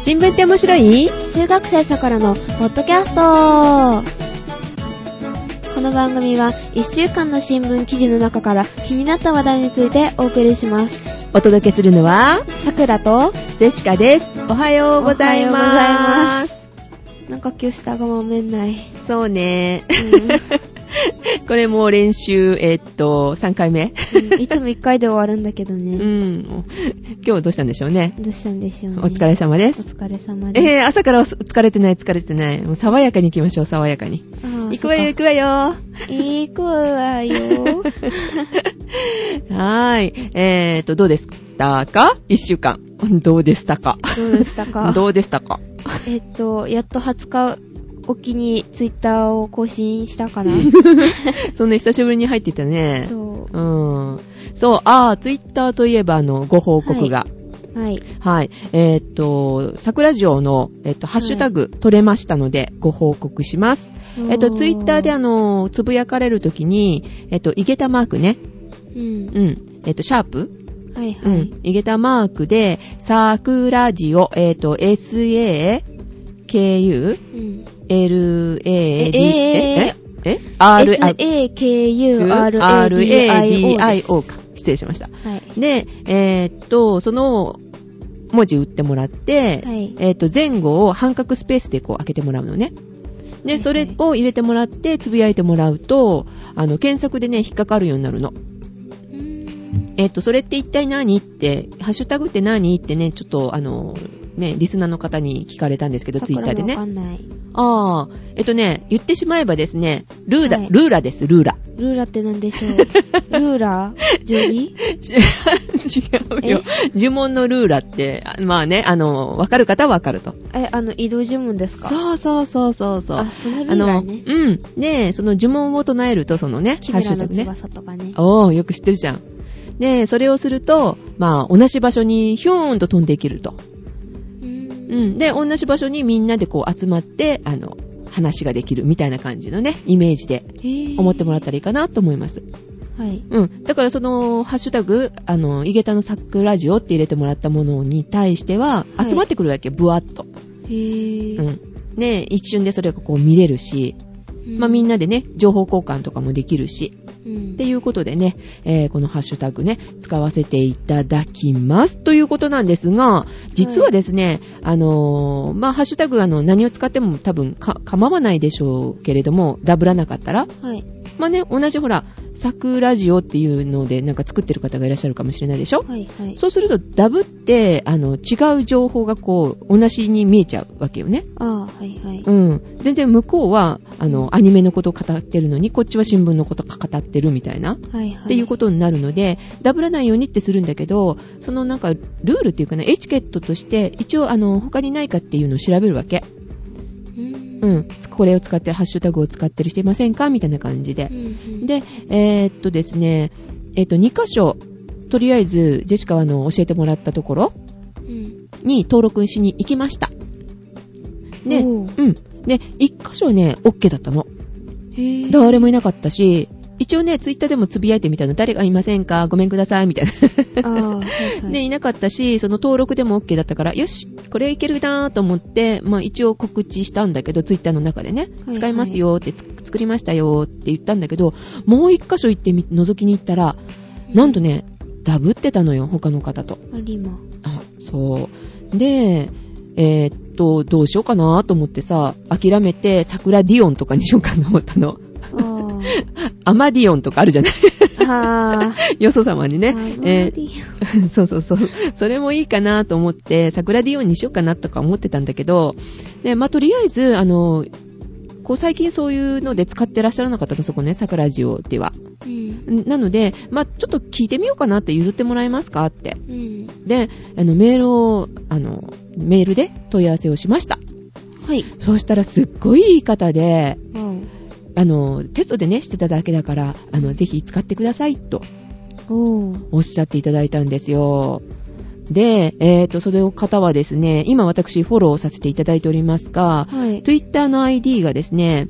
新聞って面白い？ 中学生さくらのポッドキャスト。この番組は1週間の新聞記事の中から気になった話題についてお送りします。 お届けするのはさくらとジェシカです。おはようございます。 なんか今日下がまめんない。 そうね、これもう練習3回目、 いつも1回で終わるんだけどね。 今日どうしたんでしょうね。 どうしたんでしょうね。 お疲れ様です。 お疲れ様です。 朝から疲れてない。もう爽やかに行きましょう、爽やかに。行くわよ。 行くわよ。 はーい。どうでしたか ?1 週間。どうでしたかやっと20日おきにツイッターを更新したかな。 そんな久しぶりに入ってたね。 そう。 そう、ツイッターといえばご報告が。はい。サクラジオの、ハッシュタグ取れましたので、ご報告します。ツイッターでつぶやかれるときに、イゲタマークね。シャープはいはい。 イゲタマークで、サクラジオ、SAKU、LAD、SAKURADIO か。失礼しました。 はい。 で、その文字打ってもらって、 はい、 前後を半角スペースでこう開けてもらうのね。で、それを入れてもらって、つぶやいてもらうと、検索でね、引っかかるようになるの。それって一体何って、ハッシュタグって何ってね、ちょっとリスナーの方に聞かれたんですけど、ツイッターでね。 わかんない。 言ってしまえばですね、ルーラです、ルーラ。 ルーラって何でしょう。ルーラジョギ違うよ。呪文のルーラって、まあね、わかる方はわかると。 移動呪文ですか？ そう。 そのルーラね。 で、その呪文を唱えると、そのね、ハッシュタグね。 キメラの翼とかね。 よく知ってるじゃん。で、それをすると、まあ、同じ場所にヒューンと飛んでいけると。で、同じ場所にみんなでこう集まって、話ができるみたいな感じのね、イメージで思ってもらったらいいかなと思います。 はい。 だからその、ハッシュタグ、イゲタのサックラジオって入れてもらったものに対しては、集まってくるわけ、ブワッと。ね、一瞬でそれがこう見れるし、まあみんなでね、情報交換とかもできるし、っていうことでね、このハッシュタグね、使わせていただきますということなんですが、実はですね、まあハッシュタグ何を使っても多分構わないでしょうけれども、ダブらなかったら、まあね、同じほら、サクラジオっていうのでなんか作ってる方がいらっしゃるかもしれないでしょ。そうするとダブって違う情報がこう同じに見えちゃうわけよね。全然向こうはアニメのことを語ってるのにこっちは新聞のことを語ってるみたいな、っていうことになるのでダブらないようにってするんだけど、そのなんかルールっていうかね、エチケットとして一応他にないかっていうのを調べるわけ。これを使ってハッシュタグを使ってる人いませんかみたいな感じで。で、ですね、2箇所、とりあえず、ジェシカは教えてもらったところに登録しに行きました。で、で、1箇所ね、OK だったの。誰もいなかったし、一応ね、ツイッターでもつぶやいてみたの、誰がいませんかごめんくださいみたいな。で、いなかったし、その登録でも OK だったから、よし、これいけるなーと思って、まあ一応告知したんだけど、ツイッターの中でね、使いますよって、作りましたよって言ったんだけど、もう一箇所行って覗きに行ったら、なんとね、ダブってたのよ、他の方と。そう。で、どうしようかなと思ってさ、諦めて、サクラディオンとかにしようかなと思ったの。アマディオンとかあるじゃないよそ様にね。そう。それもいいかなと思って、サクラディオンにしようかなとか思ってたんだけど、で、まあ、とりあえず、こう最近そういうので使ってらっしゃらなかったと、そこね、サクラジオでは。なので、まあ、ちょっと聞いてみようかなって譲ってもらえますかって。で、メールで問い合わせをしました。そうしたらすっごいいい方で、テストでね、してただけだから、ぜひ使ってくださいと、おっしゃっていただいたんですよ。で、その方はですね、今私フォローさせていただいておりますが、Twitter の ID がですね、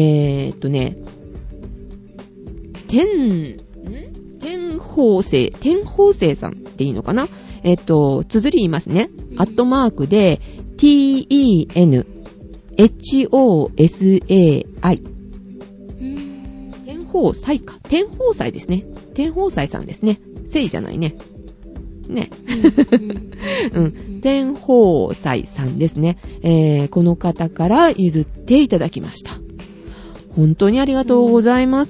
天宝星さんっていいのかな？綴り言いますね。アットマークで、 TENHOSAI。天宝祭か。天宝祭ですね。天宝祭さんですね。聖じゃないね。ね。うん。天宝祭さんですね。この方から譲っていただきました。本当にありがとうございます。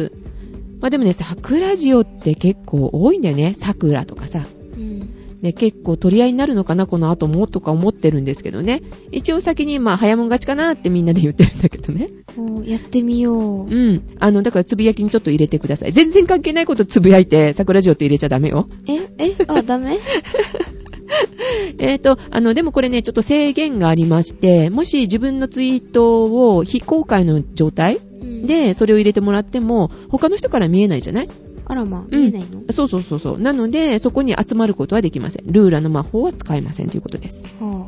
まあでもね、桜ジオって結構多いんだよね。桜とかさ。で結構取り合いになるのかなこの後もとか思ってるんですけどね。一応先に早もん勝ちかなってみんなで言ってるんだけどね。 やってみよう。 だからつぶやきにちょっと入れてください。全然関係ないことつぶやいて桜ジオって入れちゃダメよ。 ダメでもこれねちょっと制限がありまして、もし自分のツイートを非公開の状態でそれを入れてもらっても他の人から見えないじゃない？ あら見えないの？ そう。なので、そこに集まることはできません。ルーラの魔法は使えませんということです。はい。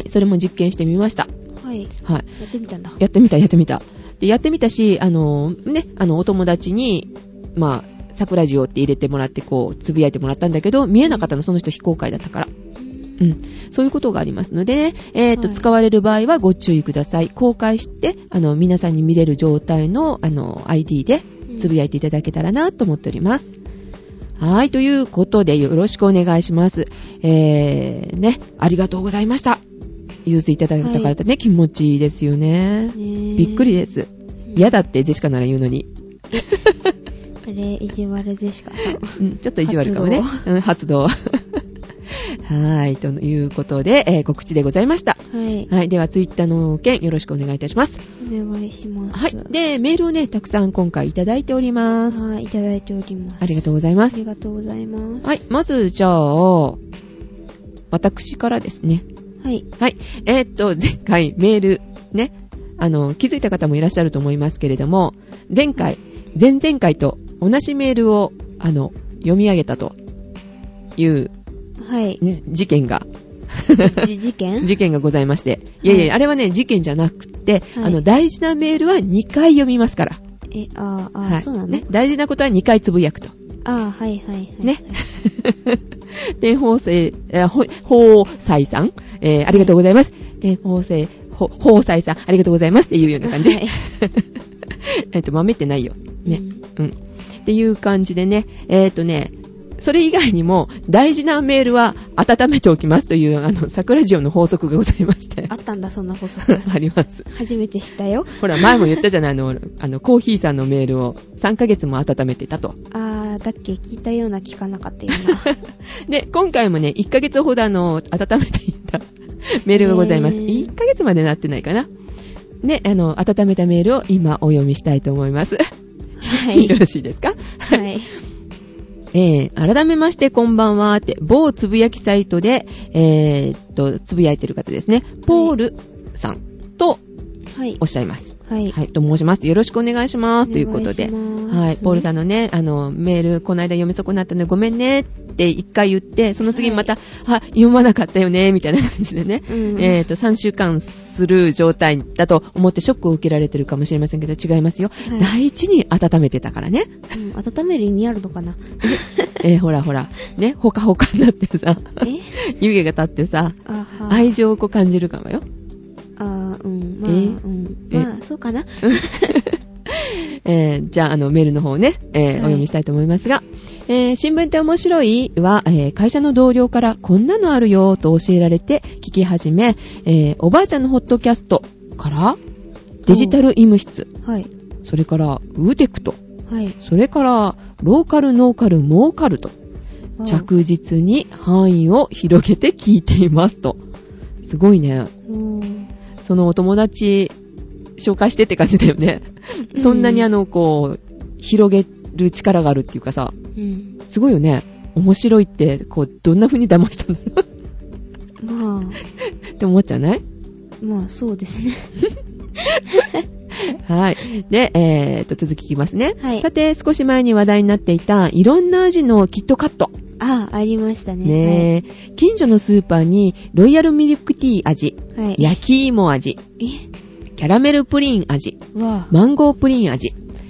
それも実験してみました。 はい。やってみたんだ。 やってみた。で、やってみたし、お友達に、桜ジオって入れてもらって、つぶやいてもらったんだけど、見えなかったの、その人非公開だったから。そういうことがありますので、使われる場合はご注意ください。公開して、皆さんに見れる状態の、ID で、つぶやいていただけたらなと思っております。はい、ということでよろしくお願いします。ありがとうございました。譲っていただいたからね、気持ちいいですよね。びっくりです。嫌だってジェシカなら言うのに。 あれ、意地悪ジェシカさん。ちょっと意地悪かもね。発動。はい、ということで、告知でございました。はい、ではツイッターの件よろしくお願いいたします。 お願いします。 はい、でメールをねたくさん今回いただいております。 はい、いただいております。 ありがとうございます。 ありがとうございます。 はい、まずじゃあ私からですね。はい。前回メールね気づいた方もいらっしゃると思いますけれども、前々回と同じメールを読み上げたという事件が事件がございまして、いや、あれはね事件じゃなくて、大事なメールは2回読みますから。そうなのね。大事なことは2回つぶやくと。ね。天宝祭さん、ありがとうございます。天宝祭さんありがとうございますっていうような感じ。豆ってないよね。っていう感じでね、それ以外にも大事なメールは温めておきますという桜ジオの法則がございまして。 あったんだそんな法則。 あります。 初めて知ったよ。 ほら前も言ったじゃないコーヒーさんのメールを3ヶ月も温めてたと。 だっけ聞いたような聞かなかったような。で今回もね1ヶ月ほど温めていたメールがございます。1ヶ月までなってないかな。ね温めたメールを今お読みしたいと思います。はい。よろしいですか？はい。改めましてこんばんはって、某つぶやきサイトで、つぶやいてる方ですね。ポールさんとおっしゃいます。はい。と申します。よろしくお願いします。ということで。はい。ポールさんのね、メール、この間読み損なったのでごめんねって一回言って、その次また、読まなかったよね、みたいな感じでね。3週間する状態だと思ってショックを受けられてるかもしれませんけど、違いますよ。大事に温めてたからね。 温める意味あるのかな？ ほら、ね、ほかほかになってさ、湯気が立ってさ、愛情を感じるかもよ。そうかな。じゃあ、メールの方ね、お読みしたいと思いますが、新聞って面白いは、会社の同僚からこんなのあるよと教えられて聞き始め、おばあちゃんのホットキャストからデジタル医務室、それからウーテクト、それからローカルノーカルモーカルと着実に範囲を広げて聞いていますと。すごいね。そのお友達紹介してって感じだよね。そんなに広げる力があるっていうかさ、すごいよね。面白いってどんな風に騙したんだろう。って思っちゃうない？ そうですね。 はい。で、続きいきますね。さて、少し前に話題になっていたいろんな味のキットカット。 ありましたね。 近所のスーパーにロイヤルミルクティー味、焼き芋味、キャラメルプリン味、マンゴープリン味、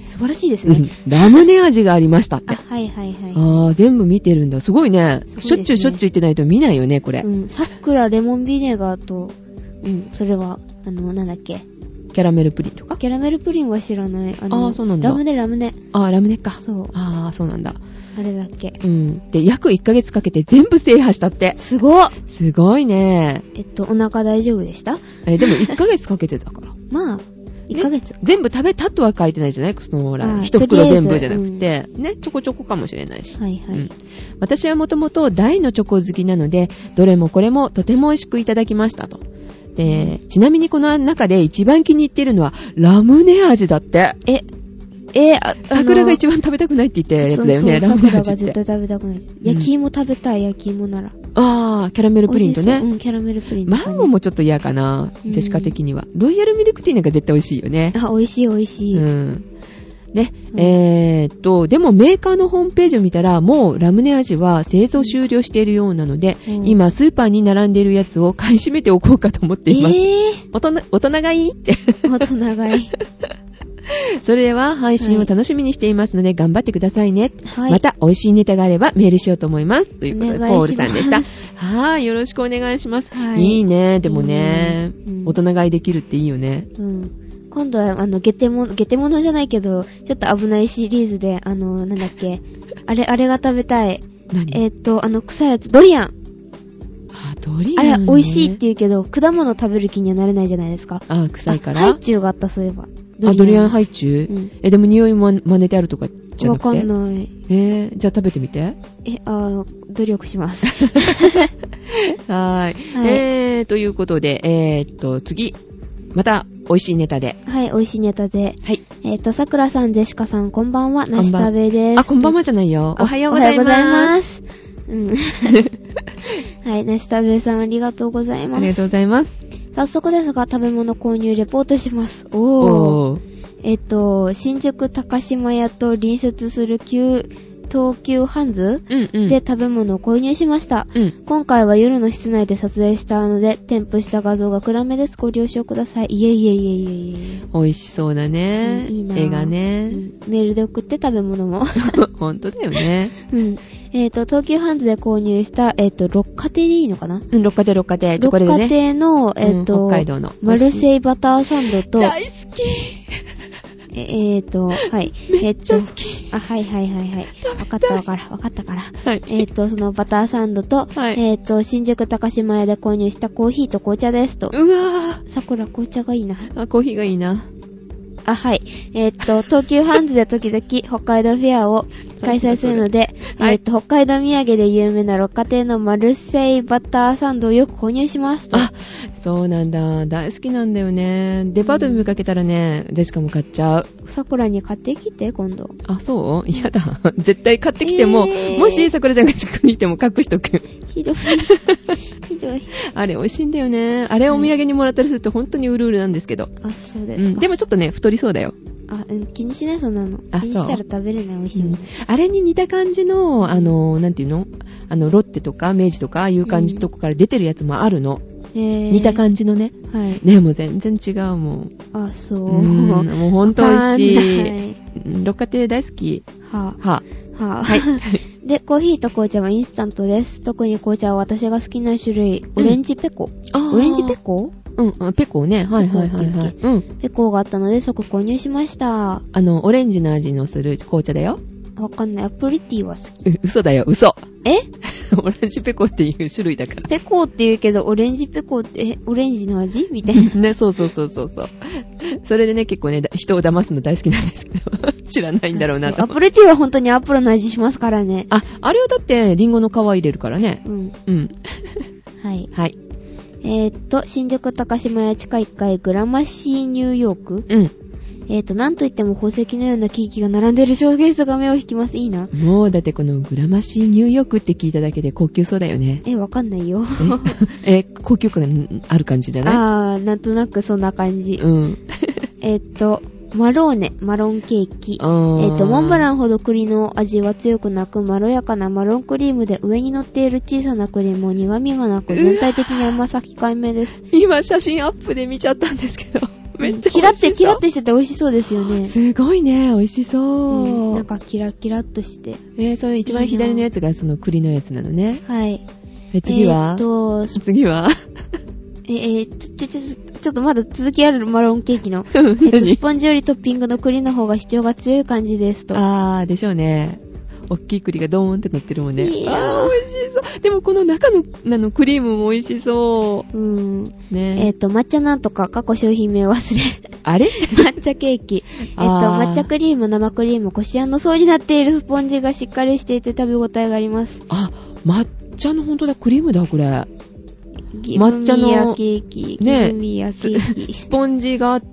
素晴らしいですね。 ラムネ味がありましたって。 はいはいはい。 全部見てるんだ。すごいね。しょっちゅう言ってないと見ないよね、これ。 さくらレモンビネガーと、それは、なんだっけ。 キャラメルプリンとか？ キャラメルプリンは知らない。 そうなんだ。 ラムネ。 ラムネか。 そう。 そうなんだ。 あれだっけ。 で、約1ヶ月かけて全部制覇したって。 すごっ！ すごいね。 お腹大丈夫でした？ でも1ヶ月かけてたから。 まあ、1ヶ月。 全部食べたとは書いてないじゃない？一袋全部じゃなくて、ね、ちょこちょこかもしれないし。 はいはい。 私はもともと大のチョコ好きなので、どれもこれもとても美味しくいただきましたと。で、ちなみにこの中で一番気に入っているのはラムネ味だって。桜が一番食べたくないって言ったやつだよね、ラムネ味って。桜が絶対食べたくない。焼き芋食べたい、焼き芋なら。 キャラメルプリンとね。 キャラメルプリンとマンゴーもちょっと嫌かな、ジェシカ的には。ロイヤルミルクティーなんか絶対美味しいよね。 美味しい美味しい。 ね、でもメーカーのホームページを見たら、もうラムネ味は製造終了しているようなので、今スーパーに並んでいるやつを買い占めておこうかと思っています。大人がいいって。 大人がいい。 それでは配信を楽しみにしていますので、頑張ってくださいね。 はい、 また美味しいネタがあればメールしようと思います。ということで、ポールさんでした。 はい、 よろしくお願いします。 いいね、でもね、大人買いできるっていいよね。 今度は、ゲテモノじゃないけど、ちょっと危ないシリーズで、なんだっけ、あれが食べたい。臭いやつ、ドリアン。 ドリアン、ね。 あれ、美味しいって言うけど、果物食べる気にはなれないじゃないですか。 臭いから。 ハイチュウがあった、そういえば。 ドリアンハイチュウ？でも匂いも真似てあるとかじゃなくて。 わかんない。 じゃあ食べてみて。 努力します。 はい。ということで、次。また、美味しいネタで。 はい、美味しいネタで。 はい。 さくらさん、ジェシカさん、こんばんは。なし食べです。 こんばんはじゃないよ。おはようございます。 はい、なし食べさん、ありがとうございます。 ありがとうございます。 早速ですが、食べ物購入レポートします。新宿高島屋と隣接する東急ハンズで食べ物を購入しました。今回は夜の室内で撮影したので、添付した画像が暗めです。ご了承ください。 美味しそうだね。 いいな。 絵がね、 メールで送って食べ物も。 本当だよね。 東急ハンズで購入した、六花亭でいいのかな？ 六花亭。六花亭の、 北海道の。 マルセイバターサンドと、 大好き。 はい。 めっちゃ好き。 はい。わかったから。 はい。 そのバターサンドと、新宿高島屋で購入したコーヒーと紅茶ですと。 うわぁ。桜、紅茶がいいな。 コーヒーがいいな。 はい。東急ハンズで時々北海道フェアを開催するので、北海道土産で有名な六花亭のマルセイバターサンドをよく購入しますと。 そうなんだ。大好きなんだよね。デパートで見かけたらね、ジェシカも買っちゃう。 桜に買ってきて、今度。 そう嫌だ。絶対買ってきても、もし桜ちゃんが近くにいても隠しとく。 ひどい。 あれ美味しいんだよね。あれお土産にもらったりすると本当にうるうるなんですけど。 そうですか。 でもちょっとね、太りそうだよ。 気にしない、そんなの。気にしたら食べれない、美味しいもん。 あれに似た感じの、なんていうの？ロッテとか明治とか、ああいう感じのとこから出てるやつもあるの。似た感じのね。 はい。 ね、もう全然違うもん。 そう。 もうほんと美味しい。六花亭大好き。 はい。で、コーヒーと紅茶はインスタントです。特に紅茶は私が好きな種類、オレンジペコ。オレンジペコ？ ペコね。はい。 ペコがあったので即購入しました。 オレンジの味のする紅茶だよ。 わかんない。アプリティは好き。 嘘だよ、嘘。 オレンジペコっていう種類だから。 ペコって言うけど、オレンジペコって、オレンジの味みたいな。 ね、そう。それでね、結構ね、人を騙すの大好きなんですけど、知らないんだろうなと。 アプリティは本当にアップルの味しますからね。 あれはだって、リンゴの皮入れるからね。 はい。 はい。 新宿高島屋地下1階グラマシーニューヨーク。なんといっても宝石のようなケーキが並んでいるショーケースが目を引きます。いいな。 もうだってこのグラマシーニューヨークって聞いただけで高級そうだよね。 わかんないよ。 高級感がある感じじゃない？ なんとなくそんな感じ。マローネ、マロンケーキ。モンブランほど栗の味は強くなく、まろやかなマロンクリームで上に乗っている小さなクリームも苦味がなく、全体的に甘さ控えめです。 今写真アップで見ちゃったんですけど。 めっちゃキラってしてて美味しそうですよね。 すごいね、美味しそう。 なんかキラキラっとして。 その一番左のやつがその栗のやつなのね。 はい。 次は次はちょっとまだ続きあるマロンケーキの。スポンジよりトッピングの栗の方が主張が強い感じですと。 でしょうね。大きい栗がドーンって乗ってるもんね。美味しそう。でもこの中のクリームも美味しそう。ね。 抹茶なんとか過去商品名忘れ。 あれ抹茶ケーキ。抹茶クリーム、生クリーム、こしあんの層になっているスポンジがしっかりしていて食べ応えがあります。 抹茶の本当だ、クリームだ、これ。 抹茶のケーキ、ね、 スポンジがあって、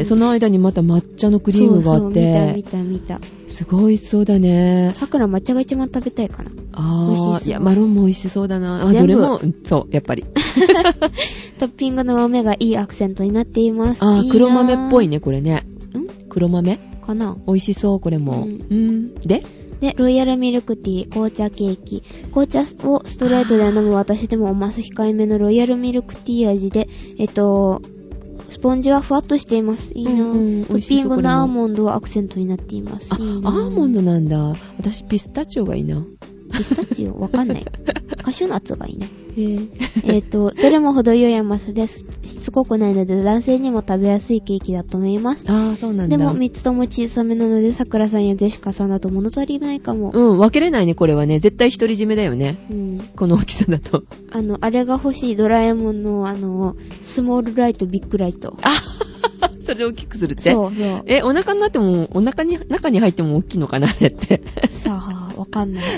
その間にまた抹茶のクリームがあって。 見た。 すごい美味しそうだね。 桜抹茶が一番食べたいかな。 いや、マロンも美味しそうだな。どれも、そう、やっぱり。 トッピングの豆がいいアクセントになっています。 黒豆っぽいね、これね。黒豆かな。 美味しそう、これも。で、 ロイヤルミルクティー、紅茶ケーキ。紅茶をストレートで飲む私でもおます控えめのロイヤルミルクティー味で、スポンジはふわっとしています。いいなぁ。トッピングのアーモンドはアクセントになっています。 アーモンドなんだ。私ピスタチオがいいな。 ピスタチオわかんない。カシューナッツがいいね。どれも程よい甘さでしつこくないので男性にも食べやすいケーキだと思います。 そうなんだ。 でも3つとも小さめなので桜さんやジェシカさんだと物足りないかも。 分けれないね、これはね。絶対独り占めだよね。この大きさだと。 あれが欲しいドラえもんのスモールライト、ビッグライト。 それで大きくするって。 そう。 お腹になっても、中に入っても大きいのかな、あれって。 さあ、わかんない。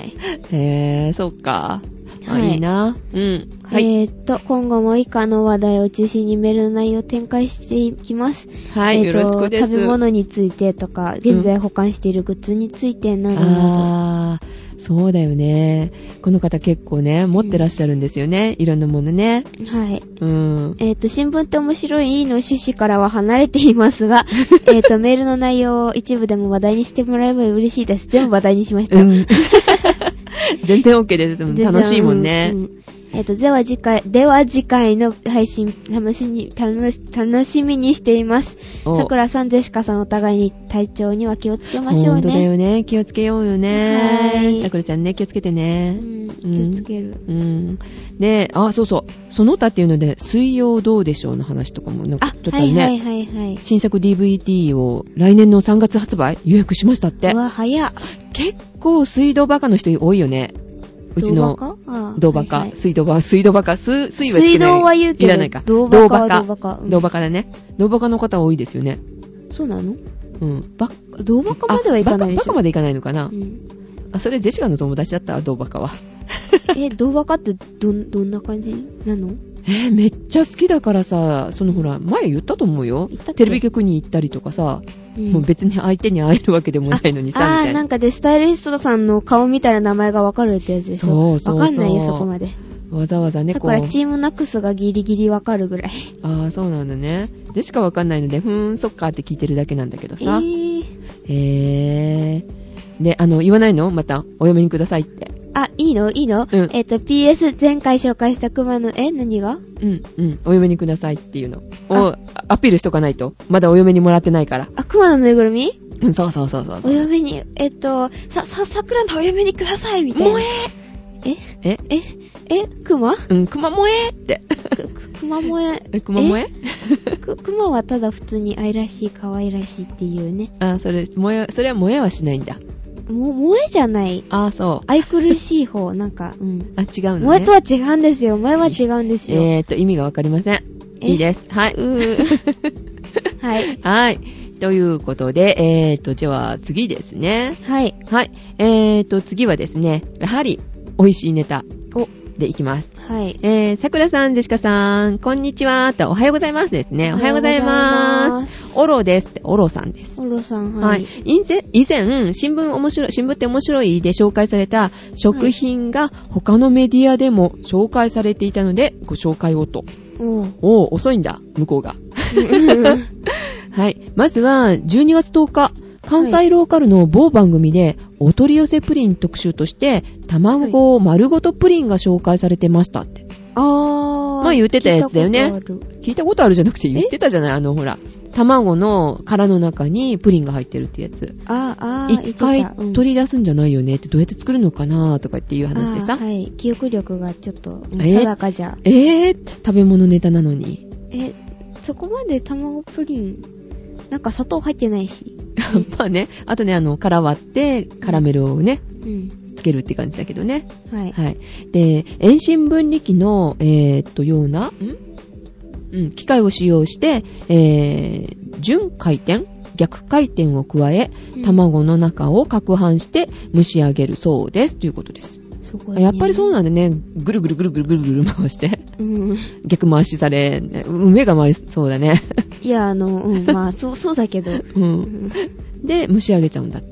そうか。いいな。 今後も以下の話題を中心にメールの内容を展開していきます。 はい、よろしくです。 食べ物についてとか、現在保管しているグッズについてなどなど。 そうだよね。この方結構ね、持ってらっしゃるんですよね。いろんなものね。 はい。新聞って面白いの趣旨からは離れていますが、メールの内容を一部でも話題にしてもらえば嬉しいです。全部話題にしました。 全然 OK です。でも楽しいもんね。 では次回の配信楽しみにしています。さくらさん、ジェシカさんお互いに体調には気をつけましょうね。 本当だよね。気をつけようよね。さくらちゃんね、気をつけてね。 気をつける。 で、そう。その他っていうので、水曜どうでしょうの話とかもなんかちょっとね。 はい。 新作 DVD を来年の3月発売予約しましたって。 うわ、早っ。 結構水道バカの人多いよね。うちの銅バカ、水道バカ、水はつけない。 水道は言うけど、 いらないか。銅バカだね。銅バカの方多いですよね。 そうなの？銅バカまではいかないでしょ。 バカまでいかないのかな。それジェシカの友達だった銅バカは。 銅バカってどんな感じなの？ めっちゃ好きだからさ、ほら、前言ったと思うよ。テレビ局に行ったりとかさ、もう別に相手に会えるわけでもないのにさ、みたいな。 なんかで、スタイリストさんの顔見たら名前がわかるってやつでしょ。そう。わかんないよ、そこまで。 わざわざね、 だからチームナックスがギリギリわかるぐらい。 そうなんだね。でしかわかんないので、そっかって聞いてるだけなんだけどさ。で、言わないの？また、お嫁にくださいって。 いいの？PS 前回紹介した熊の、何が？ お嫁にくださいっていうのをアピールしとかないと。まだお嫁にもらってないから。 熊のぬいぐるみ？ そう。 お嫁に、桜のお嫁にくださいみたいな。 萌え？ 熊？ 熊萌えって。 熊萌え。 熊萌え？ 熊はただ普通に愛らしい、可愛らしいっていうね。 それは萌えはしないんだ。 萌えじゃない。 そう。 愛くるしい方、なんか、 違うのね。 萌えとは違うんですよ。萌えは違うんですよ。 意味がわかりません。いいです。はい。 はい。 はい。ということで、じゃあ次ですね。 はい。 はい。次はですね、やはり、美味しいネタ。でいきます。 はい。 さくらさん、ジェシカさん、こんにちはと、おはようございますですね。おはようございます。オロですって、オロさんです。 オロさん、はい。 以前、新聞って面白いで紹介された食品が他のメディアでも紹介されていたので、ご紹介をと。遅いんだ、向こうが。はい。まずは、12月10日。関西ローカルの某番組でお取り寄せプリン特集として卵丸ごとプリンが紹介されてましたって。 前言ってたやつだよね。聞いたことあるじゃなくて言ってたじゃない。ほら、卵の殻の中にプリンが入ってるってやつ。一回取り出すんじゃないよねって、どうやって作るのかなとかっていう話でさ。 はい。記憶力がちょっと定かじゃ。 食べ物ネタなのに。 そこまで卵プリン、なんか砂糖入ってないし。 まあね、あとね、殻割ってカラメルをね、つけるって感じだけどね。 はい。 はい。で、遠心分離機の、ような、機械を使用して、順回転逆回転を加え、卵の中を攪拌して蒸し上げるそうですということです。 すごいね。 やっぱりそうなんでね、ぐるぐるぐるぐるぐるぐる回して、逆回しされ、目が回りそうだね。 いや、まあ、そうだけど。 で、蒸し上げちゃうんだって。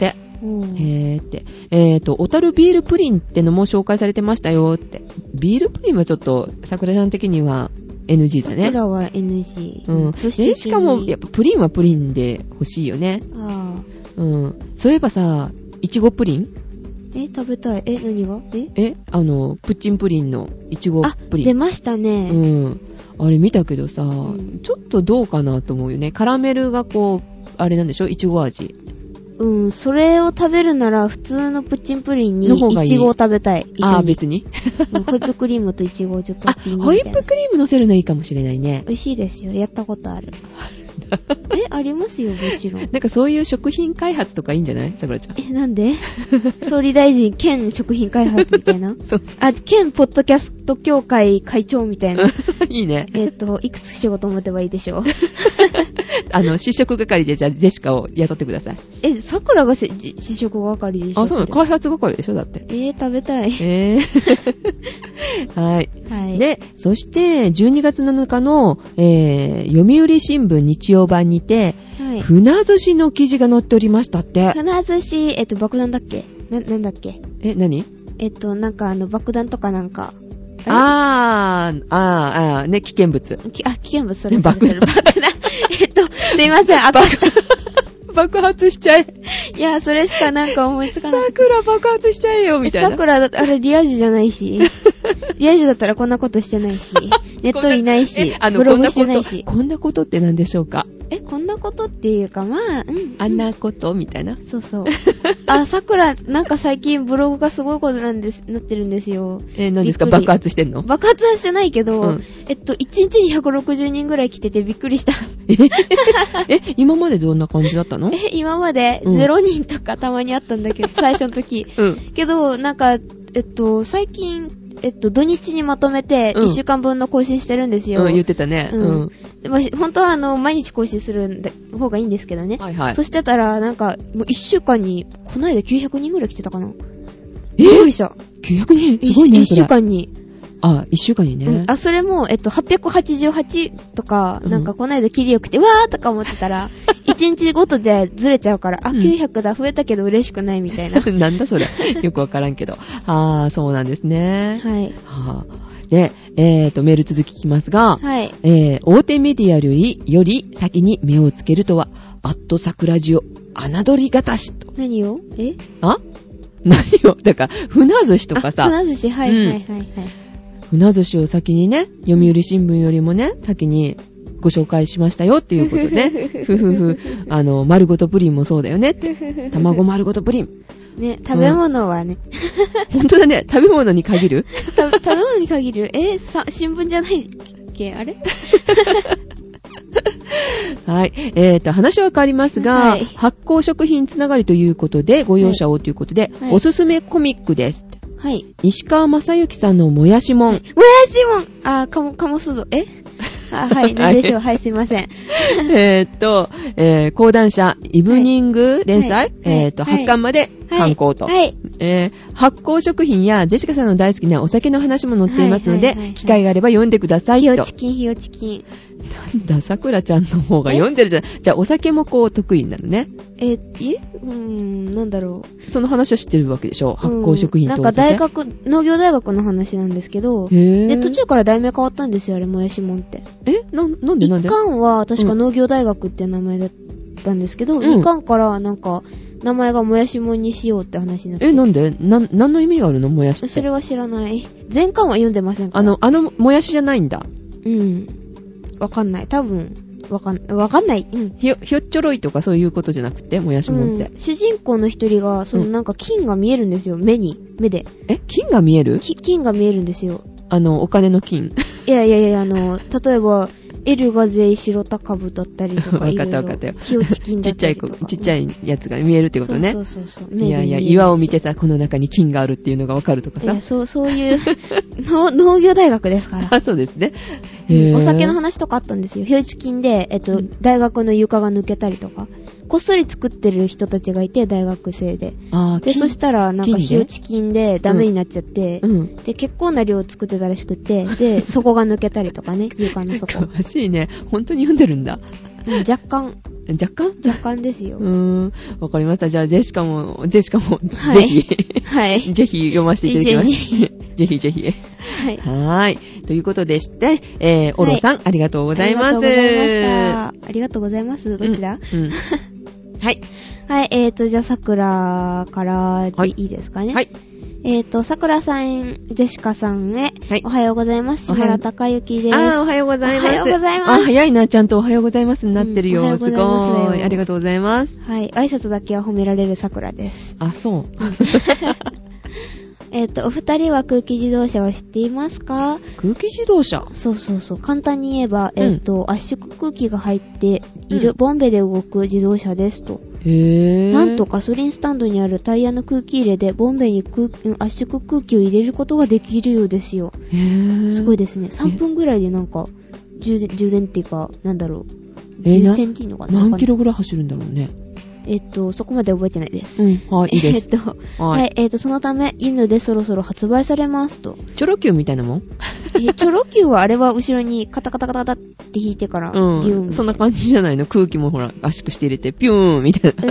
小樽ビールプリンってのも紹介されてましたよって。ビールプリンはちょっと、桜ちゃん的には NG だね。 桜は NG。 しかも、やっぱプリンはプリンで欲しいよね。そういえばさ、いちごプリン？ 食べたい。何が？プッチンプリンのいちごプリン。 出ましたね。 あれ見たけどさ、ちょっとどうかなと思うよね。カラメルがこう、あれなんでしょ？いちご味。 それを食べるなら普通のプッチンプリンにイチゴを食べたい。 別にホイップクリームとイチゴをちょっとホイップクリーム乗せるのいいかもしれないね。 美味しいですよ。やったことある。ありますよ、もちろん。 なんかそういう食品開発とかいいんじゃない？さくらちゃん。 なんで？総理大臣兼食品開発みたいな。 そう。 兼ポッドキャスト協会会長みたいな。 いいね。 いくつ仕事持てばいいでしょう。 試食係でじゃあジェシカを雇ってください。 さくらが試食係でしょ？ そうなの？開発係でしょ？だって。 食べたい。 はい。で、そして12月7日の、読売新聞日曜版にて、船寿司の記事が載っておりましたって。 船寿司、爆弾だっけ？なんだっけ？ 何？ なんか爆弾とかなんか。 ね、危険物。 危険物、それ。爆弾。すいません、 爆発しちゃえ。 いや、それしかなんか思いつかない。 桜爆発しちゃえよ、みたいな。 桜だって、あれリア充じゃないし。リア充だったらこんなことしてないし。ネットいないし。ブログしてないし。 こんなことって何でしょうか？ こんなことっていうか、まあ、 あんなことみたいな。 そうそう。桜、なんか最近ブログがすごいことなってるんですよ。 何ですか？爆発してんの？ 爆発はしてないけど、1日に160人ぐらい来ててびっくりした。 今までどんな感じだったの？ 今まで0人とかたまにあったんだけど、最初の時。けど、なんか、最近、土日にまとめて1週間分の更新してるんですよ。 言ってたね。 でも本当は毎日更新する方がいいんですけどね。そしてたら、なんか、もう1週間に、この間900人ぐらい来てたかな。びっくりした。 900人すごいね。 1週間に。 1週間にね。 それも、888とか、なんかこの間切りよくて、わーとか思ってたら、1日ごとでずれちゃうから、900だ、増えたけど嬉しくないみたいな。 なんだそれ。よくわからんけど。そうなんですね。 はい。 で、メール続きますが、大手メディアより先に目をつけるとは、桜ジオ、侮りがたしと。 何を？ 何を？だから、船寿司とかさ。 船寿司、はい。 船寿司を先にね、読売新聞よりもね、先にご紹介しましたよっていうことで、丸ごとプリンもそうだよね。卵丸ごとプリン。 ね、食べ物はね。 本当だね、食べ物に限る？ 食べ物に限る？新聞じゃないっけ？あれ？ はい。話は変わりますが、発酵食品つながりということで、ご容赦をということで、おすすめコミックです。 はい。 石川正幸さんのもやしもん。 もやしもん！かもすぞ。はい、なんでしょう。はい、すいません。 講談社、イブニング連載、8巻まで刊行と。発酵食品やジェシカさんの大好きなお酒の話も載っていますので、機会があれば読んでくださいと。 ひよちきん。 なんだ、さくらちゃんの方が読んでるじゃん。じゃあ、お酒もこう得意なのね。 なんだろう。その話を知ってるわけでしょ？発酵食品とお酒。 なんか農業大学の話なんですけど、で、途中から題名変わったんですよ、あれ、もやしもんって。 なんで一巻は確か農業大学って名前だったんですけど、二巻からなんか、名前がもやしもんにしようって話になって。 なんで？何の意味があるの？もやしって。 それは知らない。前巻は読んでませんか？ もやしじゃないんだ。 うん。わかんない。多分、わかんない。うん。 ひょっちょろいとかそういうことじゃなくて、もやしもんって。 主人公の一人が、なんか金が見えるんですよ。目で。 金が見える？ 金が見えるんですよ。 お金の金。 いや、例えば、L が税白高部だったりとか、 わかったよ。 ひよち金だったりとか。 ちっちゃいやつが見えるってことね。 そう。 いや、岩を見てさ、この中に金があるっていうのがわかるとかさ。 いや、そういう農業大学ですから。 あ、そうですね。 お酒の話とかあったんですよ。ひよち金で、大学の床が抜けたりとか。こっそり作ってる人たちがいて、大学生で。で、そしたら、なんか、ひよち金でダメになっちゃって、で、結構な量を作ってたらしくて、で、底が抜けたりとかね、床の底。 詳しいね。本当に読んでるんだ。 若干ですよ。 わかりました。じゃあ、ジェシカも、 はい、 ぜひ、 はい。 ぜひ読ませていただきます。ぜひ。 はい。 ということでして、オロさん、ありがとうございます。 ありがとうございます。どっちだ？ はい。 はい、じゃあ、桜からでいいですかね。 はい。 桜さん、ジェシカさんへ、おはようございます。島田孝之です。 おはようございます。 おはようございます。 早いな、ちゃんとおはようございますになってるよ。すごい。ありがとうございます。 はい。挨拶だけは褒められる桜です。 あ、そう。 お二人は空気自動車を知っていますか？ 空気自動車？ そう。簡単に言えば、圧縮空気が入っているボンベで動く自動車ですと。なんとガソリンスタンドにあるタイヤの空気入れでボンベに圧縮空気を入れることができるようですよ。すごいですね。3分ぐらいでなんか、充電っていうか、なんだろう。充電っていうのかな？ 何キロぐらい走るんだろうね。 そこまで覚えてないです。 はい、いいです。 はい、そのため、いいのでそろそろ発売されますと。 チョロ Q みたいなもん？ チョロ Q はあれは後ろにカタカタカタカタって引いてから、ビューン。 そんな感じじゃないの？空気もほら、圧縮して入れて、ピューンみたい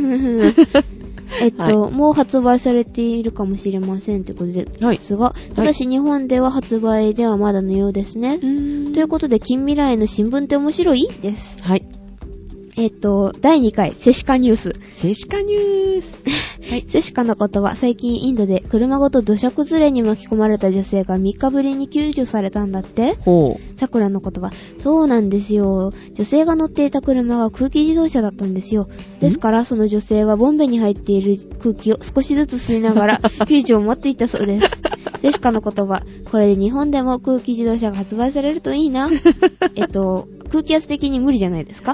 な。 もう発売されているかもしれませんということですが、ただし日本では発売ではまだのようですね。ということで、近未来の新聞って面白いです。 はい。 第2回、セシカニュース。 セシカニュース。 はい。セシカのことは、最近インドで車ごと土砂崩れに巻き込まれた女性が3日ぶりに救助されたんだって。桜のことは、そうなんですよ。女性が乗っていた車が空気自動車だったんですよ。ですから、その女性はボンベに入っている空気を少しずつ吸いながら、救助を待っていたそうです。セシカの言葉、これで日本でも空気自動車が発売されるといいな。空気圧的に無理じゃないですか？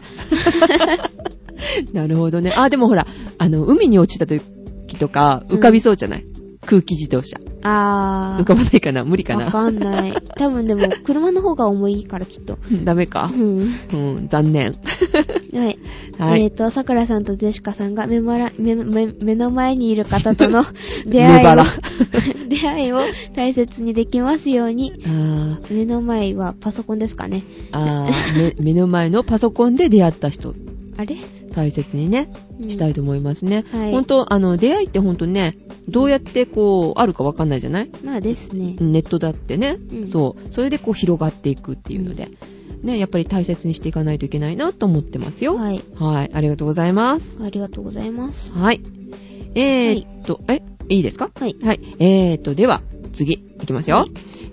なるほどね。でもほら、海に落ちた時とか、浮かびそうじゃない？空気自動車。 浮かばないかな？無理かな？ わかんない。多分でも、車の方が重いからきっと。 ダメか。残念。 はい。桜さんとジェシカさんが目の前にいる方との出会いを大切にできますように。目の前はパソコンですかね。 目の前のパソコンで出会った人。 あれ？ 大切にね、したいと思いますね。 はい。 本当出会いって本当ね、どうやってあるかわかんないじゃない？ まあですね。 ネットだってね。それで広がっていくっていうので。ね、やっぱり大切にしていかないといけないなと思ってますよ。はい。ありがとうございます。 ありがとうございます。 はい。いいですか？ はい。 はい。では、次、いきますよ。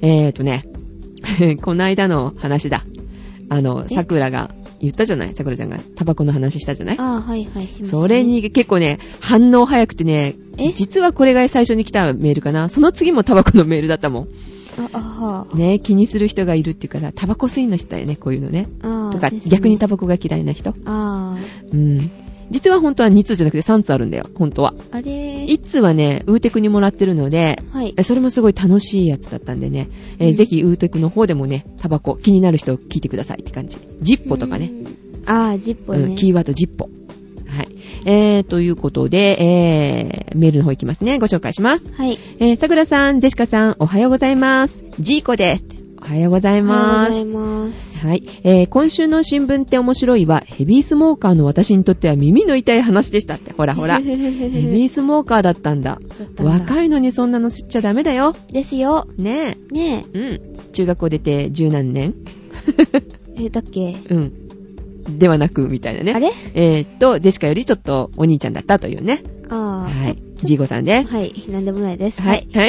この間の話だ。桜が言ったじゃない？桜ちゃんがタバコの話したじゃない？ はい。 それに結構ね、反応早くてね、実はこれが最初に来たメールかな。その次もタバコのメールだったもん。ね、気にする人がいるっていうかさ、タバコ吸いの人だよね、こういうのね。とか、逆にタバコが嫌いな人。実は本当は2通じゃなくて3通あるんだよ、本当は。1通はね、ウーテクにもらってるので、それもすごい楽しいやつだったんでね、ぜひウーテクの方でもね、タバコ気になる人聞いてくださいって感じ。ジッポとかね。 ジッポね。 キーワードジッポ。はい。ということで、メールの方いきますね。ご紹介します。 はい。 桜さん、ジェシカさん、おはようございます。ジーコです。おはようございます。 おはようございます。 はい。今週の新聞って面白いは、ヘビースモーカーの私にとっては耳の痛い話でしたって。ほら。ヘビースモーカーだったんだ。若いのにそんなの吸っちゃダメだよ。 ですよ。 ねえ。中学校出て十何年だっけ？ ではなく、みたいなね。 あれ？ ジェシカよりちょっとお兄ちゃんだったというね。 はい。 ジーゴさんです。 はい。なんでもないです。 はい。はい。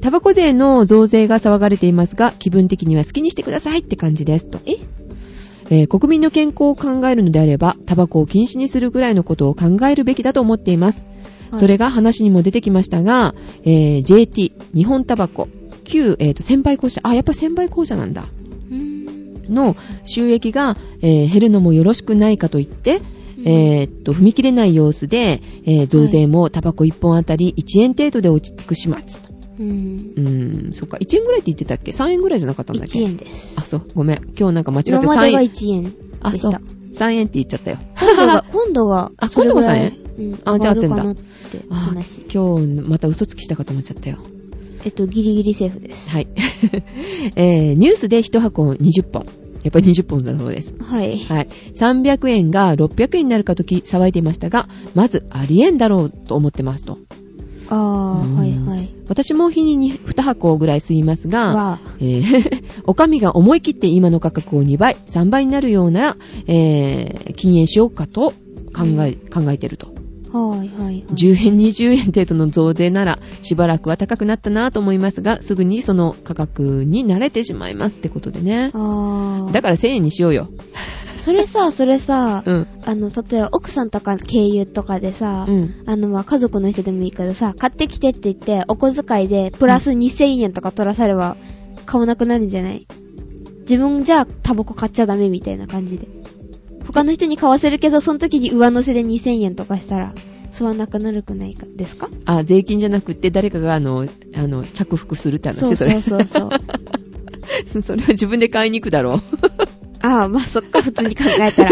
タバコ税の増税が騒がれていますが、気分的には好きにしてくださいって感じですと。国民の健康を考えるのであれば、タバコを禁止にするぐらいのことを考えるべきだと思っています。はい、それが話にも出てきましたが、JT、日本タバコ、旧、専売公社、やっぱ専売公社なんだ。の収益が、減るのもよろしくないかといって、踏み切れない様子で、増税もタバコ1本あたり1円程度で落ち着く始末と。そっか。1円ぐらいって言ってたっけ ?3 円ぐらいじゃなかったんだっけ ?1 円です。 そう。ごめん。今日なんか間違って3円。 今までが1円でした。 そう。3円って言っちゃったよ。 今度が、 今度が3円じゃあ合ってんだ。 今日また嘘つきしたかと思っちゃったよ。 ギリギリセーフです。 はい。ニュースで1箱20本。やっぱり20本だそうです。 はい。 はい。300円が600円になるかと騒いでいましたが、まずありえんだろうと思ってますと。 はいはい。 私も日に2箱ぐらい吸いますが、お上が思い切って今の価格を2倍、3倍になるような、禁煙しようかと考えてると。 はいはいはい。 10円、20円程度の増税ならしばらくは高くなったなと思いますが、すぐにその価格に慣れてしまいますってことでね。だから1000円にしようよ。 それさ、例えば奥さんとか経由とかでさ、家族の人でもいいからさ、買ってきてって言って、お小遣いでプラス2000円とか取らされば買わなくなるんじゃない？自分じゃタバコ買っちゃダメみたいな感じで。他の人に買わせるけど、その時に上乗せで2000円とかしたら、吸わなくなるくないかですか？ 税金じゃなくって誰かが着服するって話。 そう。 それは自分で買いに行くだろう。 そっか、普通に考えたら。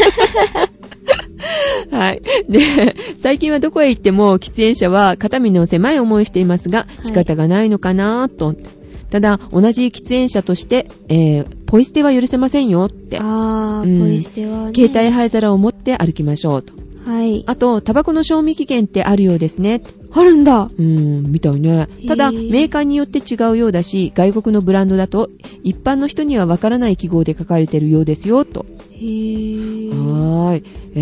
はい。で、最近はどこへ行っても喫煙者は肩身の狭い思いしていますが、仕方がないのかなと。ただ、同じ喫煙者として、ポイ捨ては許せませんよって。 ポイ捨てはね。 携帯灰皿を持って歩きましょうと。 はい。 あと、タバコの賞味期限ってあるようですね。 あるんだ。 みたいね。ただ、メーカーによって違うようだし、外国のブランドだと、一般の人にはわからない記号で書かれてるようですよ、と。そ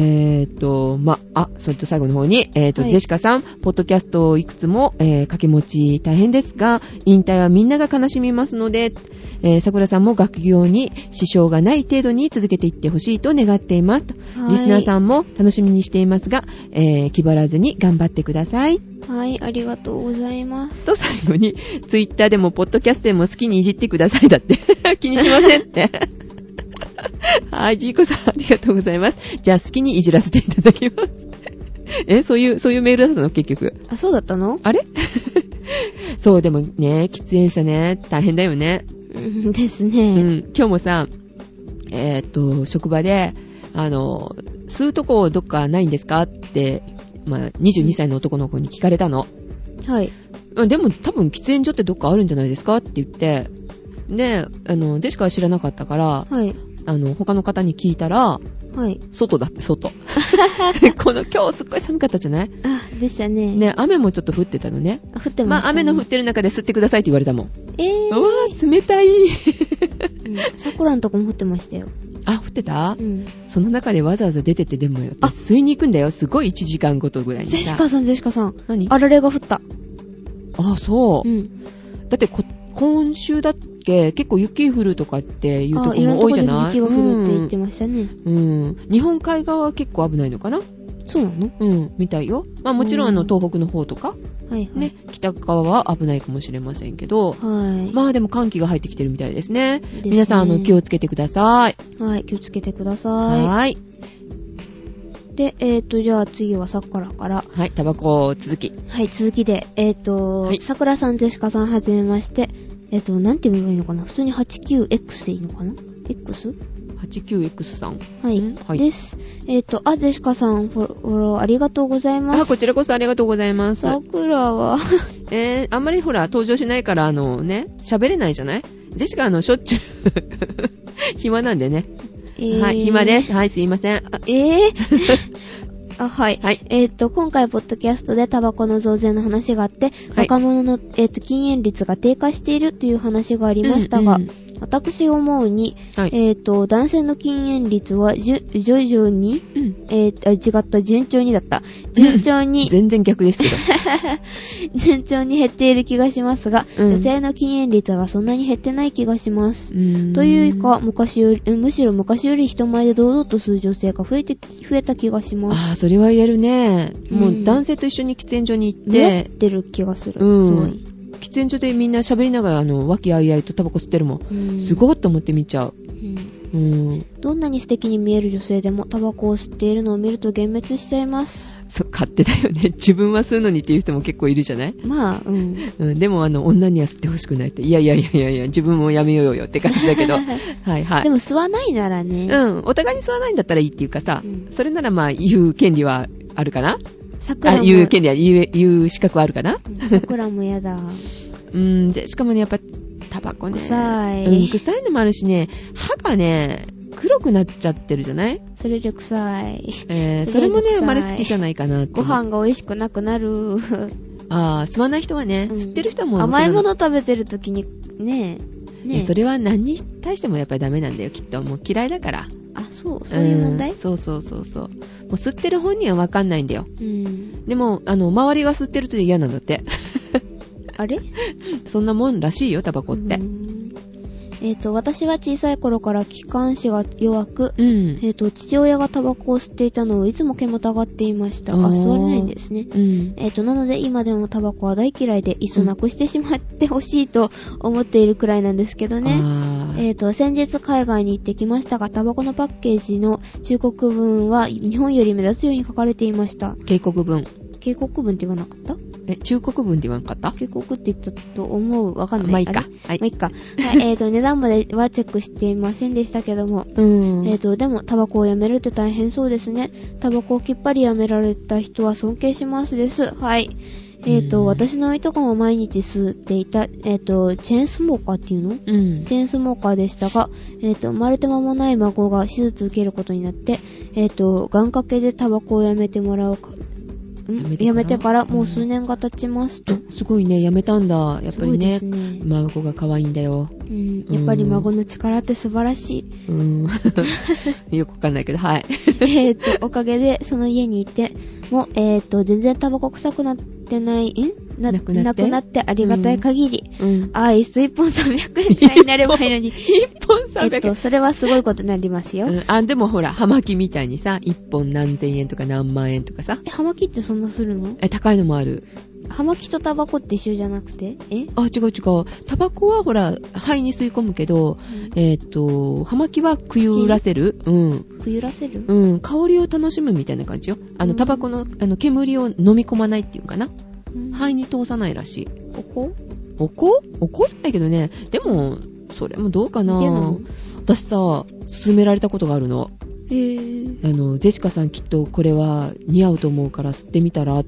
れと最後の方に、ジェシカさん、ポッドキャストをいくつも、掛け持ち大変ですが、引退はみんなが悲しみますので、桜さんも学業に支障がない程度に続けていってほしいと願っています。リスナーさんも楽しみにしていますが、気張らずに頑張ってください。 はい、ありがとうございます。 と最後に、ツイッターでもポッドキャストでも好きにいじってくださいだって。気にしませんって。はい、ジーコさんありがとうございます。じゃあ好きにいじらせていただきます。そういうメールだったの結局。 そうだったの？ あれそう、でもね、喫煙者ね、大変だよね。 ですね。 今日もさ、職場で、吸うとこどっかないんですかって、22歳の男の子に聞かれたの。 はい。 でも多分喫煙所ってどっかあるんじゃないですかって言って、で、ジェシカは知らなかったから、 はい。 他の方に聞いたら、 はい。 外だって、外。今日すっごい寒かったじゃない？ でしたね。 ね、雨もちょっと降ってたのね。 降ってましたね。 雨の降ってる中で吸ってくださいって言われたもん。うわー、冷たい。 桜のとこも降ってましたよ。 降ってた？その中でわざわざ出てってでもよ。吸いに行くんだよ。すごい1時間ごとぐらいにさ。 ジェシカさん。 何？ あられが降った。 そう。だって今週だっけ結構雪降るとかっていうところも多いじゃない？ いろんなとこで雪が降るって言ってましたね。 日本海側は結構危ないのかな？ そうなの？ みたいよ。もちろん東北の方とか、 はいね、北側は危ないかもしれませんけど、でも寒気が入ってきてるみたいですね。皆さん気をつけてください。 はい、気をつけてください。 はい。 で、じゃあ次はさくらから。 はい、タバコ続き。 はい、続きで、さくらさん、ジェシカさん、はじめまして。なんて言えばいいのかな？普通に 89X でいいのかな？ X?89X さん。 はい。です。ジェシカさん、フォローありがとうございます。 こちらこそありがとうございます。 さくらはあんまり登場しないから喋れないじゃない？ジェシカしょっちゅう暇なんでね。はい、暇です。はい、すいません。 はい。今回、ポッドキャストでタバコの増税の話があって、若者の、禁煙率が低下しているという話がありましたが、 私思うに、はい、男性の禁煙率は徐々に、違った、順調にだった。順調に。 全然逆ですけど。 順調に減っている気がしますが、女性の禁煙率はそんなに減ってない気がします。というか、むしろ昔より人前で堂々とする女性が増えた気がします。 ああ、それは言えるね。もう男性と一緒に喫煙所に行って。 やってる気がする。すごい。 喫煙所でみんな喋りながら和気あいあいとタバコ吸ってるもん。すごいと思って見ちゃう。 どんなに素敵に見える女性でもタバコを吸っているのを見ると幻滅しちゃいます。 そう、勝手だよね。自分は吸うのにっていう人も結構いるじゃない？ まあ、 でも女には吸ってほしくないって。いや、自分もやめようよって感じだけど。はいはい。 でも吸わないならね。 お互いに吸わないんだったらいいっていうかさ、それならまあ言う権利はあるかな？言う権利は言う資格はあるかな？ 桜もやだ。 しかもね、やっぱタバコね。 臭い。 臭いのもあるしね、歯がね、黒くなっちゃってるじゃない？ それで臭い。 それもね、あまり好きじゃないかなって。 ご飯が美味しくなくなる。 吸わない人はね、吸ってる人はもう。 甘いもの食べてる時に、ね。 それは何に対してもやっぱりダメなんだよ、きっと。もう嫌いだから。 そういう問題？ そう。もう吸ってる本人はわかんないんだよ。でも、周りが吸ってると嫌なんだって。 あれ？ そんなもんらしいよ、タバコって。 私は小さい頃から気管支が弱く、父親がタバコを吸っていたのをいつも煙たがっていました。吸われないんですね。なので今でもタバコは大嫌いで、いっそなくしてしまってほしいと思っているくらいなんですけどね。先日海外に行ってきましたが、タバコのパッケージの忠告文は日本より目立つように書かれていました。 警告文って言わなかった？ 忠告文って言わなかった？ 警告って言ったと思う。わかんない。 まあいいか。 はい。まあいいか。はい。値段まではチェックしていませんでしたけども。でも、タバコをやめるって大変そうですね。タバコをきっぱりやめられた人は尊敬しますです。はい。私のいとこも毎日吸っていた、チェーンスモーカーっていうの？チェーンスモーカーでしたが、生まれて間もない孫が手術受けることになって、願掛けでタバコをやめてもらうか、やめてからもう数年が経ちますと。 すごいね、やめたんだ。やっぱりね、孫が可愛いんだよ。 やっぱり孫の力って素晴らしい。よくわかんないけど、はい。 おかげでその家にいても、全然タバコ臭くなってない、なくなってありがたい限り。アイス1本300円くらいになればいいのに。 1本300円。 それはすごいことになりますよ。 でもほら、葉巻みたいにさ、1本何千円とか何万円とかさ。 葉巻ってそんなするの？ 高いのもある。 葉巻とタバコって一緒じゃなくて？違う。 タバコはほら、肺に吸い込むけど、葉巻はくゆらせる。 くゆらせる？ 香りを楽しむみたいな感じよ。タバコの、煙を飲み込まないっていうかな。肺に通さないらしい。お香じゃないけどね。でも、それもどうかな。私さ、勧められたことがあるの。ジェシカさんきっとこれは似合うと思うから吸ってみたらって、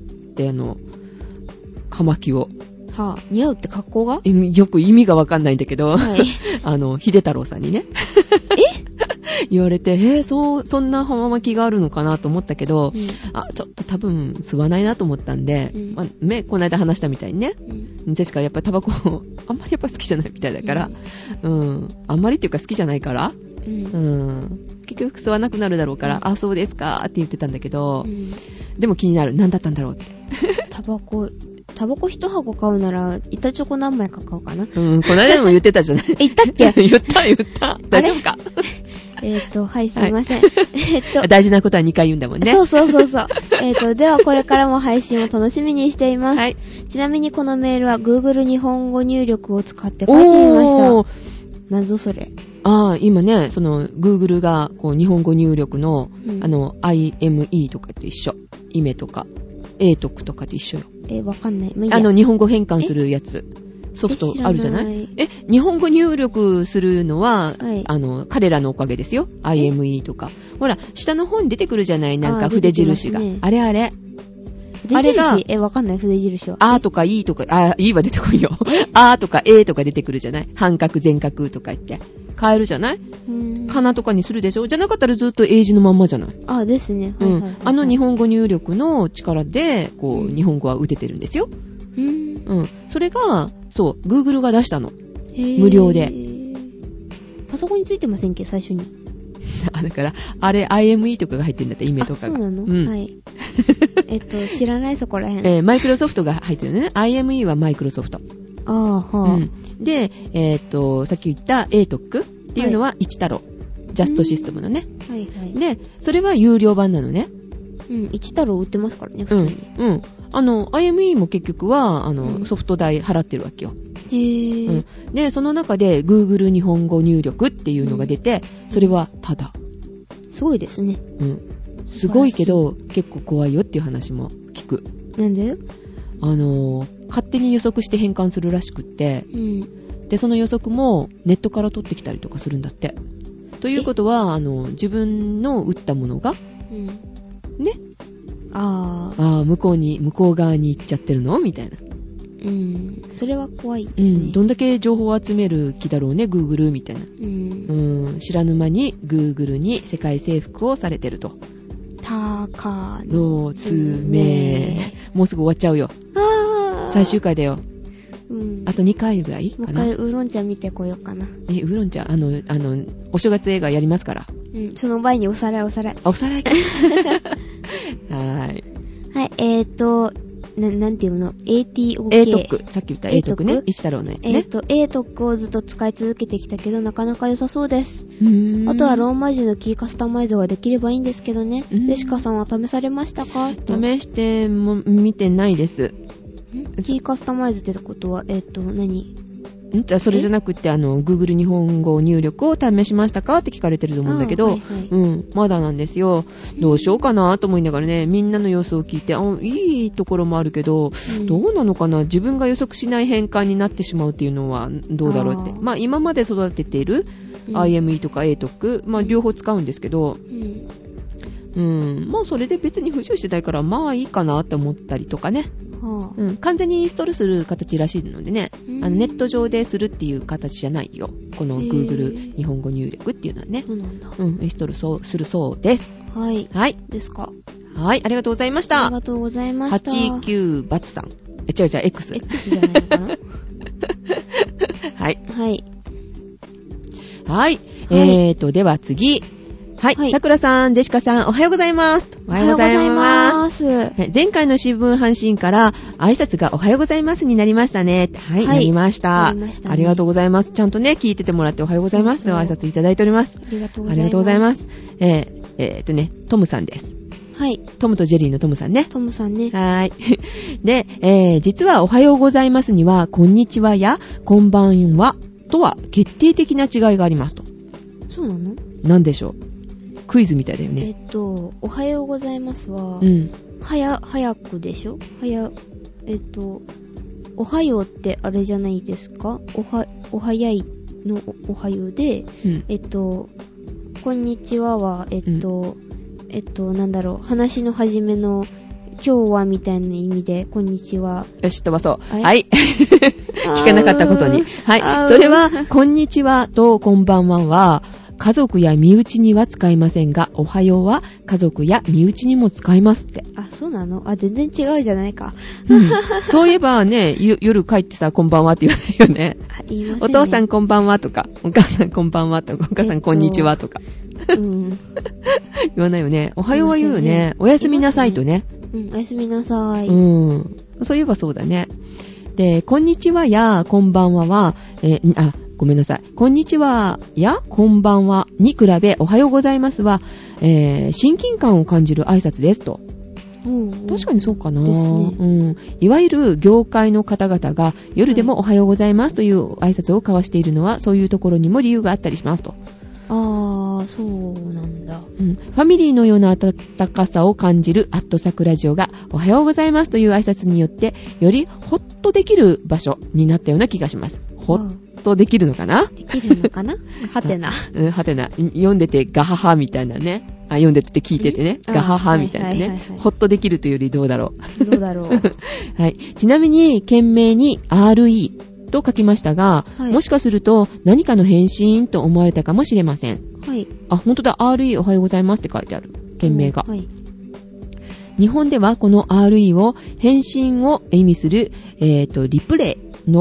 葉巻を。 似合うって格好が？ よく意味がわかんないんだけど、秀太郎さんにね。言われて、そんな葉巻があるのかなと思ったけど、ちょっと多分吸わないなと思ったんで、この間話したみたいにね、ジェシカやっぱりタバコあんまりやっぱ好きじゃないみたいだから、あんまりっていうか好きじゃないから、結局吸わなくなるだろうから、そうですかって言ってたんだけど、でも気になる。何だったんだろうって。 タバコ一箱買うなら、板チョコ何枚か買おうかな。 この間でも言ってたじゃない。 言ったっけ？ 言った。大丈夫か？ はい、すいません。 大事なことは2回言うんだもんね。 そう。ではこれからも配信を楽しみにしています。ちなみにこのメールは Google 日本語入力を使って書いてみました。なんぞそれ。 今ね、Google が日本語入力の、IME とかと一緒。イメとか、英徳とかと一緒よ。 わかんない。 日本語変換するやつ。ソフトあるじゃない？日本語入力するのは、彼らのおかげですよ。IME とか。ほら、下の方に出てくるじゃない？なんか筆印が。あれ。 あれが、わかんない、筆印は。 とか E とか、E は出てこいよ。とか A とか出てくるじゃない？半角、全角とか言って。変えるじゃない？かなとかにするでしょ？じゃなかったらずっと英字のまんまじゃない？ ですね。 日本語入力の力で、日本語は打ててるんですよ。それが、Google が出したの。無料で。 パソコンについてませんっけ、最初に。 だから、あれ、IME とかが入ってるんだって、イメとかが。 そうなの、はい。知らないそこらへん。 マイクロソフトが入ってるね。IME はマイクロソフト。 はあ。 で、さっき言った ATOC っていうのは一太郎。ジャストシステムのね。 はいはい。 で、それは有料版なのね。 一太郎売ってますからね、普通に。 IME も結局は、ソフト代払ってるわけよ。 へー。 で、その中で Google 日本語入力っていうのが出て、それはタダ。 すごいですね。 すごいけど、結構怖いよっていう話も聞く。 なんで？ 勝手に予測して変換するらしくって、で、その予測もネットから取ってきたりとかするんだって。ということは、自分の打ったものが、ね。向こう側に行っちゃってるのみたいな。 それは怖いですね。 どんだけ情報を集める気だろうね、Google みたいな。知らぬ間に Google に世界征服をされてると。 たかのつめ。もうすぐ終わっちゃうよ。最終回だよ。あと2回ぐらいかな。 もう一回ウーロン茶見てこようかな。 ウーロン茶、お正月映画やりますから。 その前におさらい。おさらいか。 はい。 はい、なんていうの？ ATOK。さっき言った ATOK ね。一太郎のやつね。 ATOK をずっと使い続けてきたけど、なかなか良さそうです。あとはローマ字のキーカスタマイズができればいいんですけどね。デシカさんは試されましたか？ 試しても見てないです。 キーカスタマイズってことは、何？ それじゃなくて、Google 日本語入力を試しましたかって聞かれてると思うんだけど、まだなんですよ。どうしようかなと思いながらね、みんなの様子を聞いて、いいところもあるけど、どうなのかな、自分が予測しない変換になってしまうっていうのはどうだろうって。今まで育てている IME とか ATOC、両方使うんですけど、それで別に不自由してないから、いいかなって思ったりとかね。完全にインストールする形らしいのでね、ネット上でするっていう形じゃないよ。この Google 日本語入力っていうのはね。インストールするそうです。 はい。 はい。 ですか。 はい、ありがとうございました。 ありがとうございました。 89バツさん。違う、X。 X じゃないのかなはい。 はい。 はい。では次。はい。さくらさん、ジェシカさん、おはようございます。 おはようございます。 前回の新聞配信から挨拶がおはようございますになりましたね。はい、なりました。ありがとうございます。ちゃんとね、聞いててもらっておはようございますと挨拶いただいております。 ありがとうございます。トムさんです。 はい。 トムとジェリーのトムさんね。 トムさんね。 はい。で、実はおはようございますには、こんにちはやこんばんはとは決定的な違いがありますと。 そうなの？ なんでしょう。クイズみたいだよね。 おはようございますは、早くでしょ？おはようってあれじゃないですか？お早いのおはようで、こんにちはは、なんだろう、話の始めの今日はみたいな意味で、こんにちは。 よし、飛ばそう。はい。聞かなかったことに。はい。それは、こんにちはとこんばんは、家族や身内には使いませんが、おはようは家族や身内にも使いますって。 そうなの？全然違うじゃないか。 そういえばね、夜帰ってさ、こんばんはって言わないよね。 言いませんね。 お父さんこんばんはとか、お母さんこんばんはとか、お母さんこんにちはとか。言わないよね。おはようは言うよね。おやすみなさいとね。 おやすみなさい。 そういえばそうだね。で、こんにちはやこんばんはは、ごめんなさい。こんにちはやこんばんはに比べおはようございますは、親近感を感じる挨拶ですと。確かにそうかな、いわゆる業界の方々が夜でもおはようございますという挨拶を交わしているのは、そういうところにも理由があったりしますと。 そうなんだ。 ファミリーのような温かさを感じるアットサクラジオがおはようございますという挨拶によってよりホッとできる場所になったような気がします。ホッとできるのかな？ できるのかな？はてな。 はてな。読んでてガハハみたいなね。読んでて聞いててね。ガハハみたいなね。ホッとできるというよりどうだろう。どうだろう。 はい。ちなみに件名に REと書きましたが、もしかすると何かの返信と思われたかもしれません。 はい。 本当だ。RE おはようございますって書いてある。件名が。日本ではこの RE を返信を意味する、リプレイの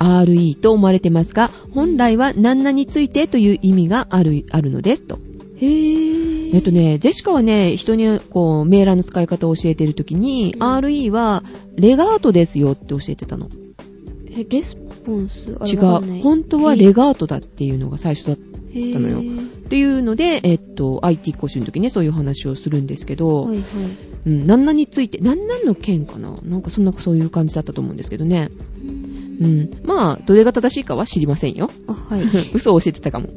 RE と思われてますが、本来は何々についてという意味があるのですと。 へー。 ジェシカはね、人にこう、メーラーの使い方を教えてるときに、RE はレガートですよって教えてたの。 レスポンス？ 違う。本当はレガートだっていうのが最初だったのよ。っていうので、IT 講習の時にそういう話をするんですけど、 はいはい。 何々について、何々の件かな？なんかそういう感じだったと思うんですけどね。まあ、どれが正しいかは知りませんよ。 はい。 嘘を教えてたかも。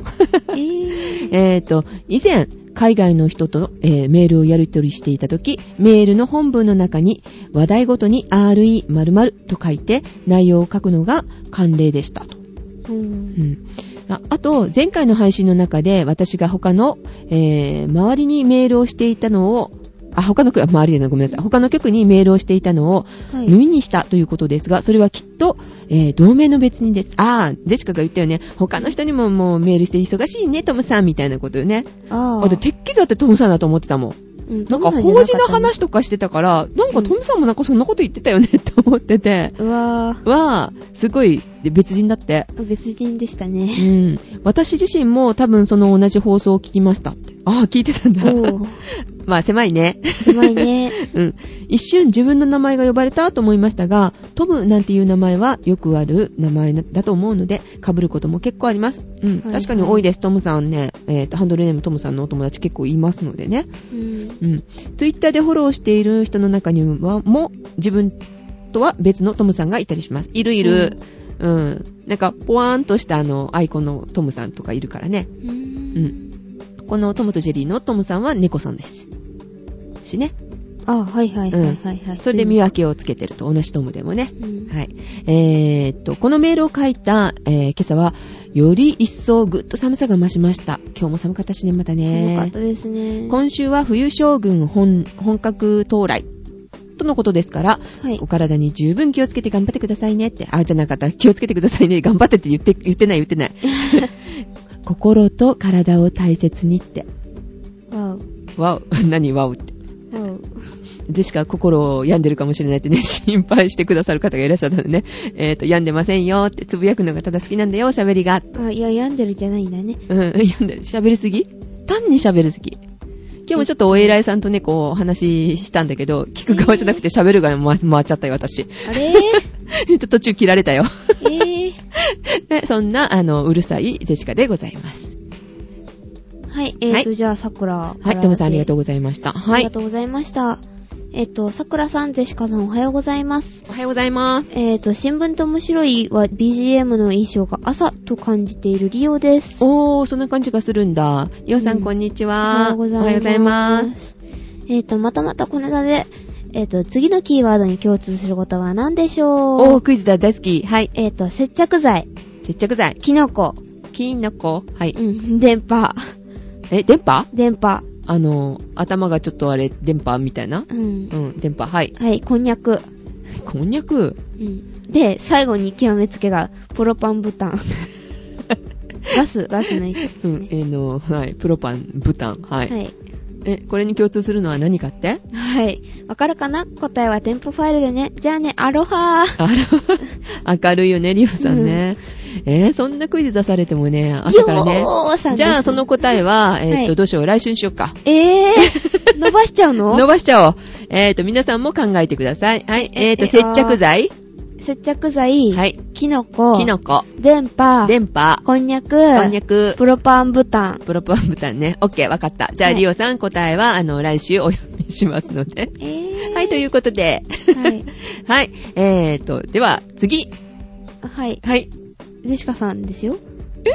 以前、海外の人と、メールをやり取りしていたとき、メールの本文の中に話題ごとに RE○○と書いて内容を書くのが慣例でしたと。あと、前回の配信の中で私が他の、周りにメールをしていたのを他の局にメールをしていたのを耳にしたということですが、それはきっと、同盟の別にです。ジェシカが言ったよね。他の人にももうメールして忙しいね、トムさんみたいなことよね。てっきりだってトムさんだと思ってたもん。なんか法事の話とかしてたから、なんかトムさんもなんかそんなこと言ってたよねと思ってて。すごい別人だって。 別人でしたね。 私自身も多分その同じ放送を聞きましたって。聞いてたんだ。まあ狭いね。 狭いね。 一瞬自分の名前が呼ばれたと思いましたが、トムなんていう名前はよくある名前だと思うので、被ることも結構あります。確かに多いです。トムさんね、ハンドルネームトムさんのお友達結構いますのでね。ツイッターでフォローしている人の中にはも自分とは別のトムさんがいたりします。いる。なんかポワーンとしたアイコンのトムさんとかいるからね。このトムとジェリーのトムさんは猫さんですしね。 はい。 それで見分けをつけてると、同じトムでもね。はい。このメールを書いた、今朝はより一層ぐっと寒さが増しました。今日も寒かったしね、またね。 寒かったですね。 今週は冬将軍本格到来とのことですから、お体に十分気をつけて頑張ってくださいねって。じゃなかった。気をつけてくださいね。頑張ってって言ってない。心と体を大切にって。ワウ。何ワウって。ジェシカ心を病んでるかもしれないってね、心配してくださる方がいらっしゃったのでね。病んでませんよってつぶやくのがただ好きなんだよ、喋りが。 病んでるじゃないんだね。 病んでる。喋りすぎ？単に喋りすぎ。今日もちょっとお偉いさんとね、こう話したんだけど、聞く側じゃなくて喋る側に回っちゃったよ、私。途中切られたよ。そんな、うるさいジェシカでございます。 はい、じゃあ、桜。 トムさんありがとうございました。 ありがとうございました。桜さん、ジェシカさんおはようございます。 おはようございます。 新聞と面白いは BGM の印象が朝と感じているリオです。 そんな感じがするんだ。リオさん、こんにちは。 おはようございます。また小ネタで、次のキーワードに共通することは何でしょう？ クイズだ、大好き。はい。 接着剤。 接着剤。 キノコ。 はい。 電波。 電波？ 電波。 頭がちょっと電波みたいな？電波、はい。 はい、こんにゃく。 こんにゃく？ で、最後に極めつけが、プロパンブタン。ガスの息ですね。 はい、プロパン、ブタン、はい。これに共通するのは何かって？ はい。わかるかな？答えは添付ファイルでね。じゃあね、アロハー。 明るいよね、リオさんね。そんなクイズ出されてもね、朝からね。じゃあ、その答えは、どうしよう、来週にしよっか。 伸ばしちゃうの？ 伸ばしちゃおう。皆さんも考えてください。はい。接着剤。 接着剤。 はい。 キノコ。電波。こんにゃく。プロパンブタンね。オッケー、わかった。じゃあ、リオさん答えは、来週お読みしますので。はい、ということで。はい。では、次。 はい。ジェシカさんですよ。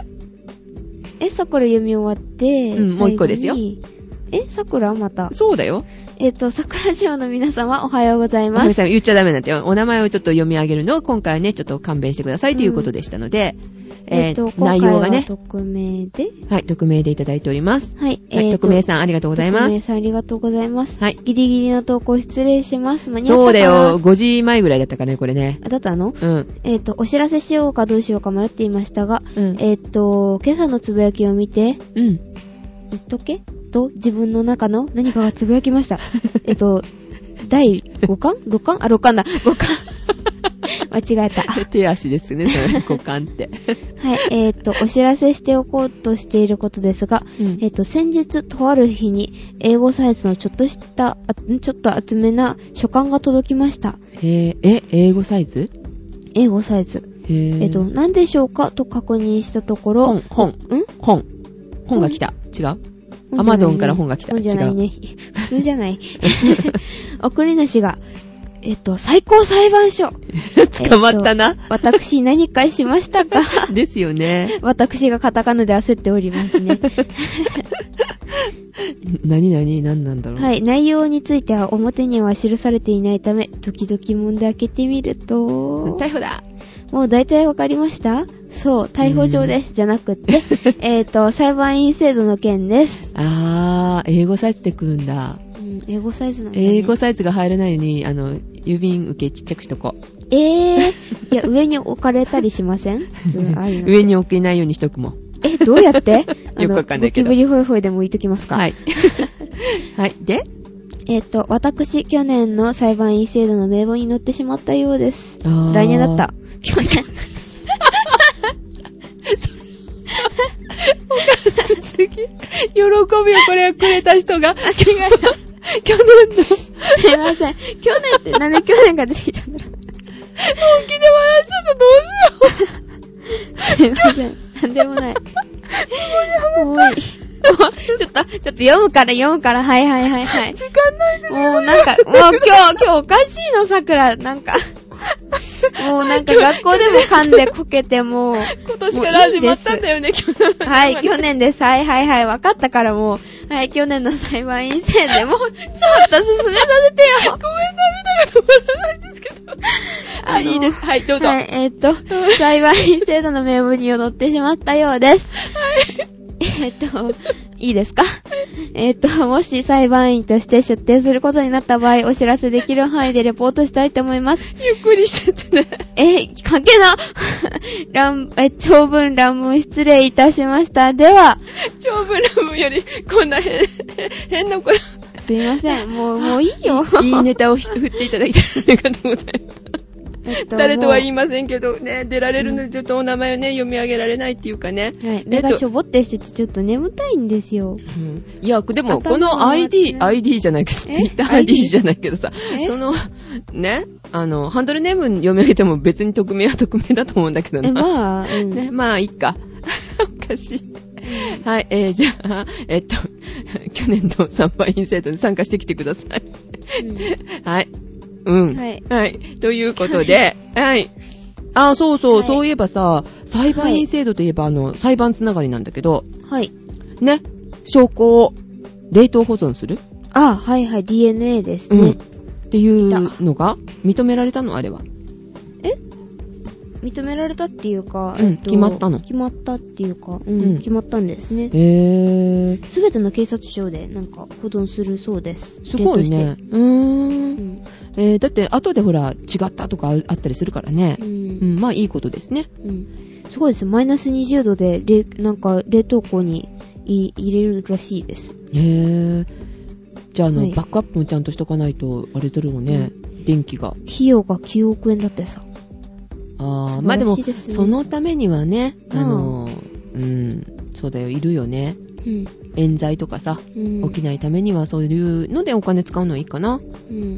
桜読み終わって、 もう一個ですよ。 桜また。 そうだよ。 桜ジオの皆様おはようございます。 皆さん言っちゃダメなんだよ。お名前をちょっと読み上げるのを今回はね、ちょっと勘弁してくださいということでしたので、内容がね。 匿名で。 はい、匿名でいただいております。 はい。 匿名さんありがとうございます。 匿名さんありがとうございます。 はい。 ギリギリの投稿失礼します。間に合ったかな？ そうだよ。5時前ぐらいだったかね、これね。 だったの？お知らせしようかどうしようか迷っていましたが、今朝のつぶやきを見て、言っとけ？と自分の中の何かがつぶやきました。第5巻？6巻だ。5巻。 間違えた。 手足ですね、それ、股間って。 はい、お知らせしておこうとしていることですが、先日とある日に英語サイズのちょっと厚めな書簡が届きました。 英語サイズ？ 英語サイズ。何でしょうかと確認したところ、 本が来た。違う？アマゾンから本が来た。 本じゃないね。普通じゃない。送り主が、最高裁判所。 捕まったな。 私何かしましたか？ ですよね。 私がカタカナで焦っておりますね。 何なんだろう。 はい。内容については表には記されていないため、時々問で開けてみると、 逮捕だ。 もう大体わかりました？そう、逮捕状です。じゃなくって、裁判員制度の件です。 英語サイズで来るんだ。 英語サイズなんだね。 英語サイズが入らないように、郵便受けちっちゃくしとこう。 いや、上に置かれたりしません？普通、 上に置けないようにしとくもん。 どうやってよくわかんないけど。 ゴキブリホイホイでも置いときますか？ はい。はい。で私、去年の裁判員制度の名簿に載ってしまったようです。来年だった。去年。 喜びをこれをくれた人が。 違えた。 去年の。 すいません。去年ってなんで去年が出てきたんだろう。 本気で笑っちゃった。どうしよう。 すいません。なんでもない。もういい。ちょっと読むから、はい。 時間ないですよ。 もうなんか、もう今日おかしいの、桜。なんか、もうなんか学校でも噛んでこけてもう。 今年から始まったんだよね、去年。 はい、去年です。はい。わかったからもう。はい、去年の裁判員制でもう、ちょっと進めさせてよ。 ごめん、涙が止まらないんですけど。いいです。はい、どうぞ。 はい、裁判員制度の名簿に載ってしまったようです。はい。いいですか？もし裁判員として出廷することになった場合、お知らせできる範囲でレポートしたいと思います。 ゆっくりしててね。 関係な。長文乱文失礼いたしました。では。 長文乱文より、こんな変な子。 すいません。もういいよ。 いいネタを振っていただいてありがとうございます。誰とは言いませんけどね、出られるのでちょっとお名前をね、読み上げられないっていうかね。 はい。目がしょぼってしててちょっと眠たいんですよ。 いや、でもこの ID じゃないけど、Twitter ID じゃないけどさ、ね、ハンドルネーム読み上げても別に匿名は匿名だと思うんだけどな。 まあ、 ね、まあ、いっか。おかしい。はい、じゃあ、去年の参拝員制度に参加してきてください。はい。はい。ということで、はい。そう、そういえばさ、裁判員制度といえば、裁判つながりなんだけど、 はい。 ね、証拠を冷凍保存する？ はい、DNA ですね。 っていうのが認められたの？あれは。 認められたっていうか、 決まったの？ 決まったっていうか、決まったんですね。すべての警察署でなんか保存するそうです。 すごいね。だって後でほら違ったとかあったりするからね。まあいいことですね。 すごいです。マイナス20度でなんか冷凍庫に入れるらしいです。 じゃあバックアップもちゃんとしとかないとあれだろうね。電気が。 費用が9億円だってさ。 まあでも、そのためにはね、そうだよ、いるよね。冤罪とかさ、起きないためにはそういうのでお金使うのはいいかな。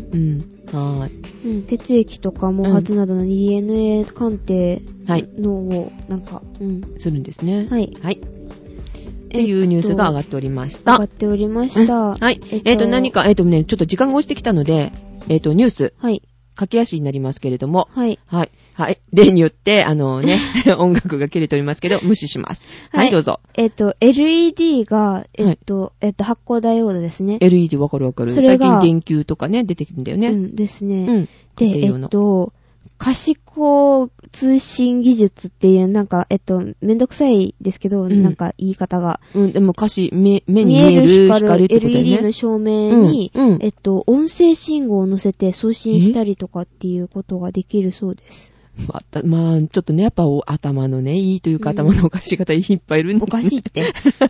血液とか毛髪などの DNA 鑑定のをなんか、 するんですね。 はい。 っていうニュースが上がっておりました。 上がっておりました。 はい。何か、ちょっと時間が押してきたので、ニュース。はい。駆け足になりますけれども。はい。例によって、音楽が切れておりますけど、無視します。はい、どうぞ。 LED が、発光ダイオードですね。 LED わかる。最近電球とかね、出てくるんだよね。 ですね。で、可視光通信技術っていう、なんか、めんどくさいですけど、なんか言い方が。 でも目に見える光ってことだよね。 LED の照明に、音声信号を乗せて送信したりとかっていうことができるそうです。 まあ、ちょっとね、やっぱ頭のね、いいというか頭のおかしい方いっぱいいるんですね。 おかしいって。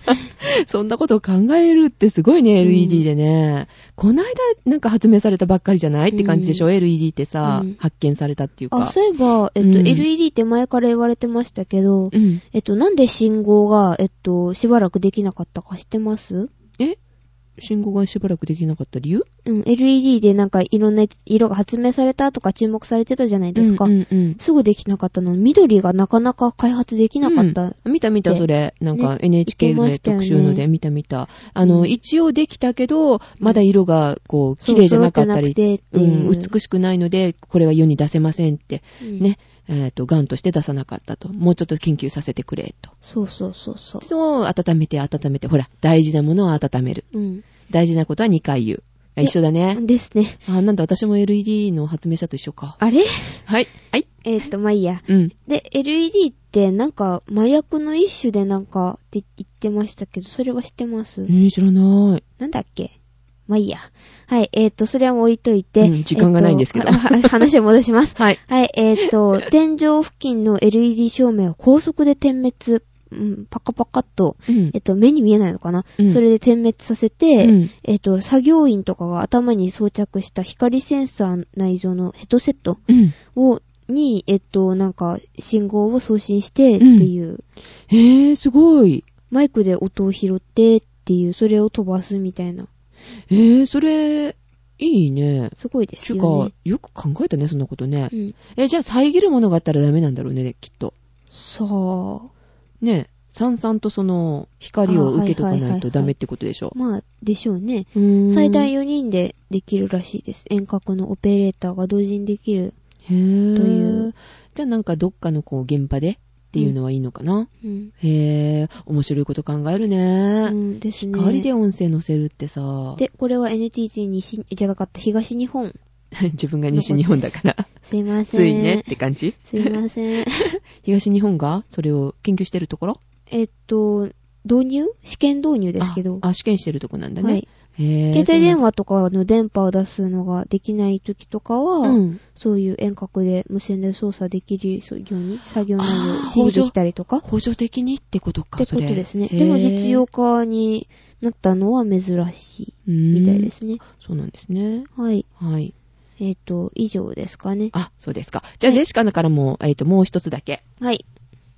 そんなことを考えるってすごいね、LED でね。この間なんか発明されたばっかりじゃないって感じでしょ、LED ってさ、発見されたっていうか。 そういえば、LED って前から言われてましたけど、なんで信号が、しばらくできなかったか知ってます？ 信号がしばらくできなかった理由 ？LED でなんかいろんな色が発明されたとか注目されてたじゃないですか。すぐできなかったの。緑がなかなか開発できなかった。 見た、それ。なんか NHK で特集ので見た。一応できたけど、まだ色がこう、綺麗じゃなかったり、美しくないので、これは世に出せませんって、ね。ガンとして出さなかったと。もうちょっと研究させてくれと。 そう。 そう、温めて。ほら、大事なものは温める。大事なことは2回言う。一緒だね。 ですね。 なんだ、私も LED の発明者と一緒か。 あれ？ はい。 まあいいや。で、LED ってなんか麻薬の一種でなんかって言ってましたけど、それは知ってます？ 知らない。 なんだっけ？まあいいや。はい。それはもう置いといて。 時間がないんですけど。 話を戻します。 はい。 はい。天井付近の LED 照明を高速で点滅、パカパカっと、目に見えないのかな、それで点滅させて、作業員とかが頭に装着した光センサー内蔵のヘッドセットに、なんか、信号を送信してっていう。 すごい。 マイクで音を拾ってっていう、それを飛ばすみたいな。 それ、いいね。 すごいですよね。 よく考えたね、そんなことね。じゃあ遮るものがあったらダメなんだろうね、きっと。 そう。 ね、さんさんとその光を受けとかないとダメってことでしょ。 まあ、でしょうね。最大4人でできるらしいです。遠隔のオペレーターが同時にできる。という。 じゃあなんかどっかのこう現場でっていうのはいいのかな。面白いこと考えるね。 ですね。 光で音声乗せるってさ。 で、これは NTT じゃなかった東日本。 自分が西日本だから。 すいません。 ついねって感じ？ すいません。 東日本がそれを研究してるところ？ 試験導入ですけど。 試験してるとこなんだね。はい。 携帯電話とかの電波を出すのができない時とかは、そういう遠隔で無線で操作できるように作業内容指示できたりとか。 補助的にってことか。 ってことですね。でも実用化になったのは珍しいみたいですね。 そうなんですね。 はい。以上ですかね。 そうですか。じゃあ、ジェシカからも、もう一つだけ。 はい。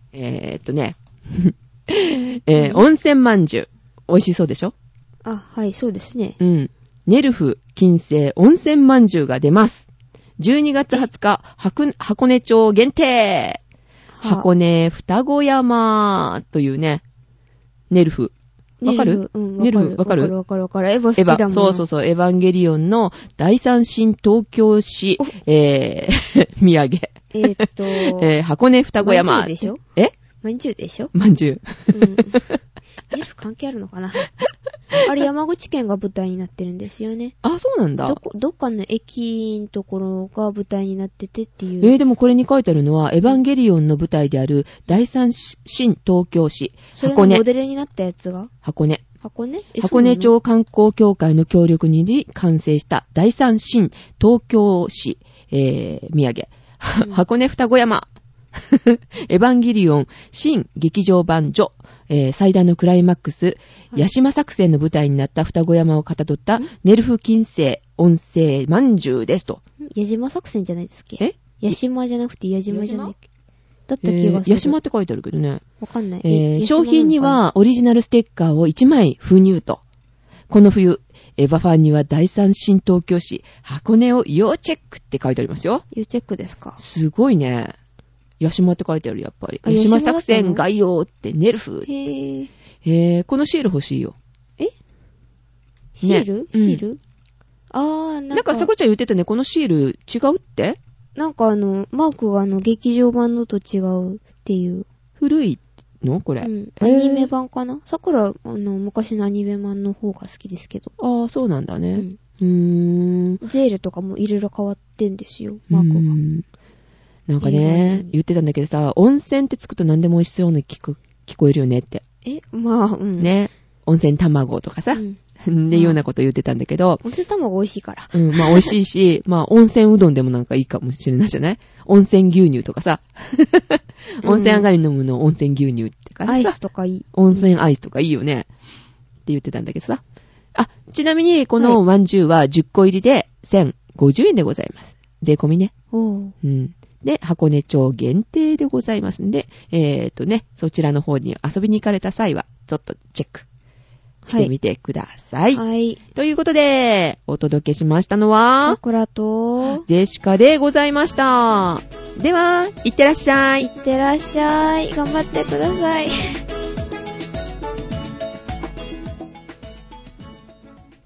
温泉まんじゅう。美味しそうでしょ？ はい、そうですね。 ネルフ金星温泉まんじゅうが出ます。12月20日、箱根町限定。箱根双子山というね、ネルフ。わかる？ネルフ、わかる？ わかる。エヴァ好きだもん。 そう、エヴァンゲリオンの第三新東京市、土産。箱根双子山。 まんじゅうでしょ？まんじゅうでしょ？ まんじゅう。 ネルフ関係あるのかな？あれ山口県が舞台になってるんですよね。 そうなんだ。 どっかの駅のところが舞台になっててっていう。 でもこれに書いてあるのは、エヴァンゲリオンの舞台である第三新東京市、 箱根。それのモデルになったやつが箱根町観光協会の協力により完成した第三新東京市、土産。箱根双子山。エヴァンゲリオン新劇場版ジョ、最大のクライマックス、ヤシマ作戦の舞台になった双子山をかたどったネルフ金星音声まんじゅうですと。 ヤシマ作戦じゃないですっけ？ヤシマじゃなくてヤジマじゃないっけ？だった気がする。 ヤシマって書いてあるけどね。 わかんない。 商品にはオリジナルステッカーを1枚封入と。この冬、エヴァファンには第三新東京市箱根を要チェックって書いてありますよ。 要チェックですか？ すごいね。ヤシマって書いてある、やっぱり。ヤシマ作戦概要ってネルフ。このシール欲しいよ。 シール？シール？ なんかさこちゃん言ってたね、このシール違うって？ なんかマークが劇場版のと違うっていう。 古いのこれ。 アニメ版かな？さくら、昔のアニメ版の方が好きですけど。 そうなんだね。 ゼールとかもいろいろ変わってんですよ、マークが。 なんかね、言ってたんだけどさ、温泉ってつくと何でも美味しそうに聞こえるよねって。ね。温泉卵とかさ、っていうようなこと言ってたんだけど。 温泉卵美味しいから。 美味しいし、温泉うどんでもなんかいいかもしれないじゃない？温泉牛乳とかさ。温泉上がり飲むの温泉牛乳ってかさ。 アイスとかいい。 温泉アイスとかいいよね。 言ってたんだけどさ。ちなみに、このまんじゅうは10個入りで1050円でございます。税込みね。で、箱根町限定でございますんで、そちらの方に遊びに行かれた際は、ちょっとチェックしてみてください。はい。ということで、お届けしましたのは、 さくらと、 ジェシカでございました。では、いってらっしゃい。 いってらっしゃい。頑張ってください。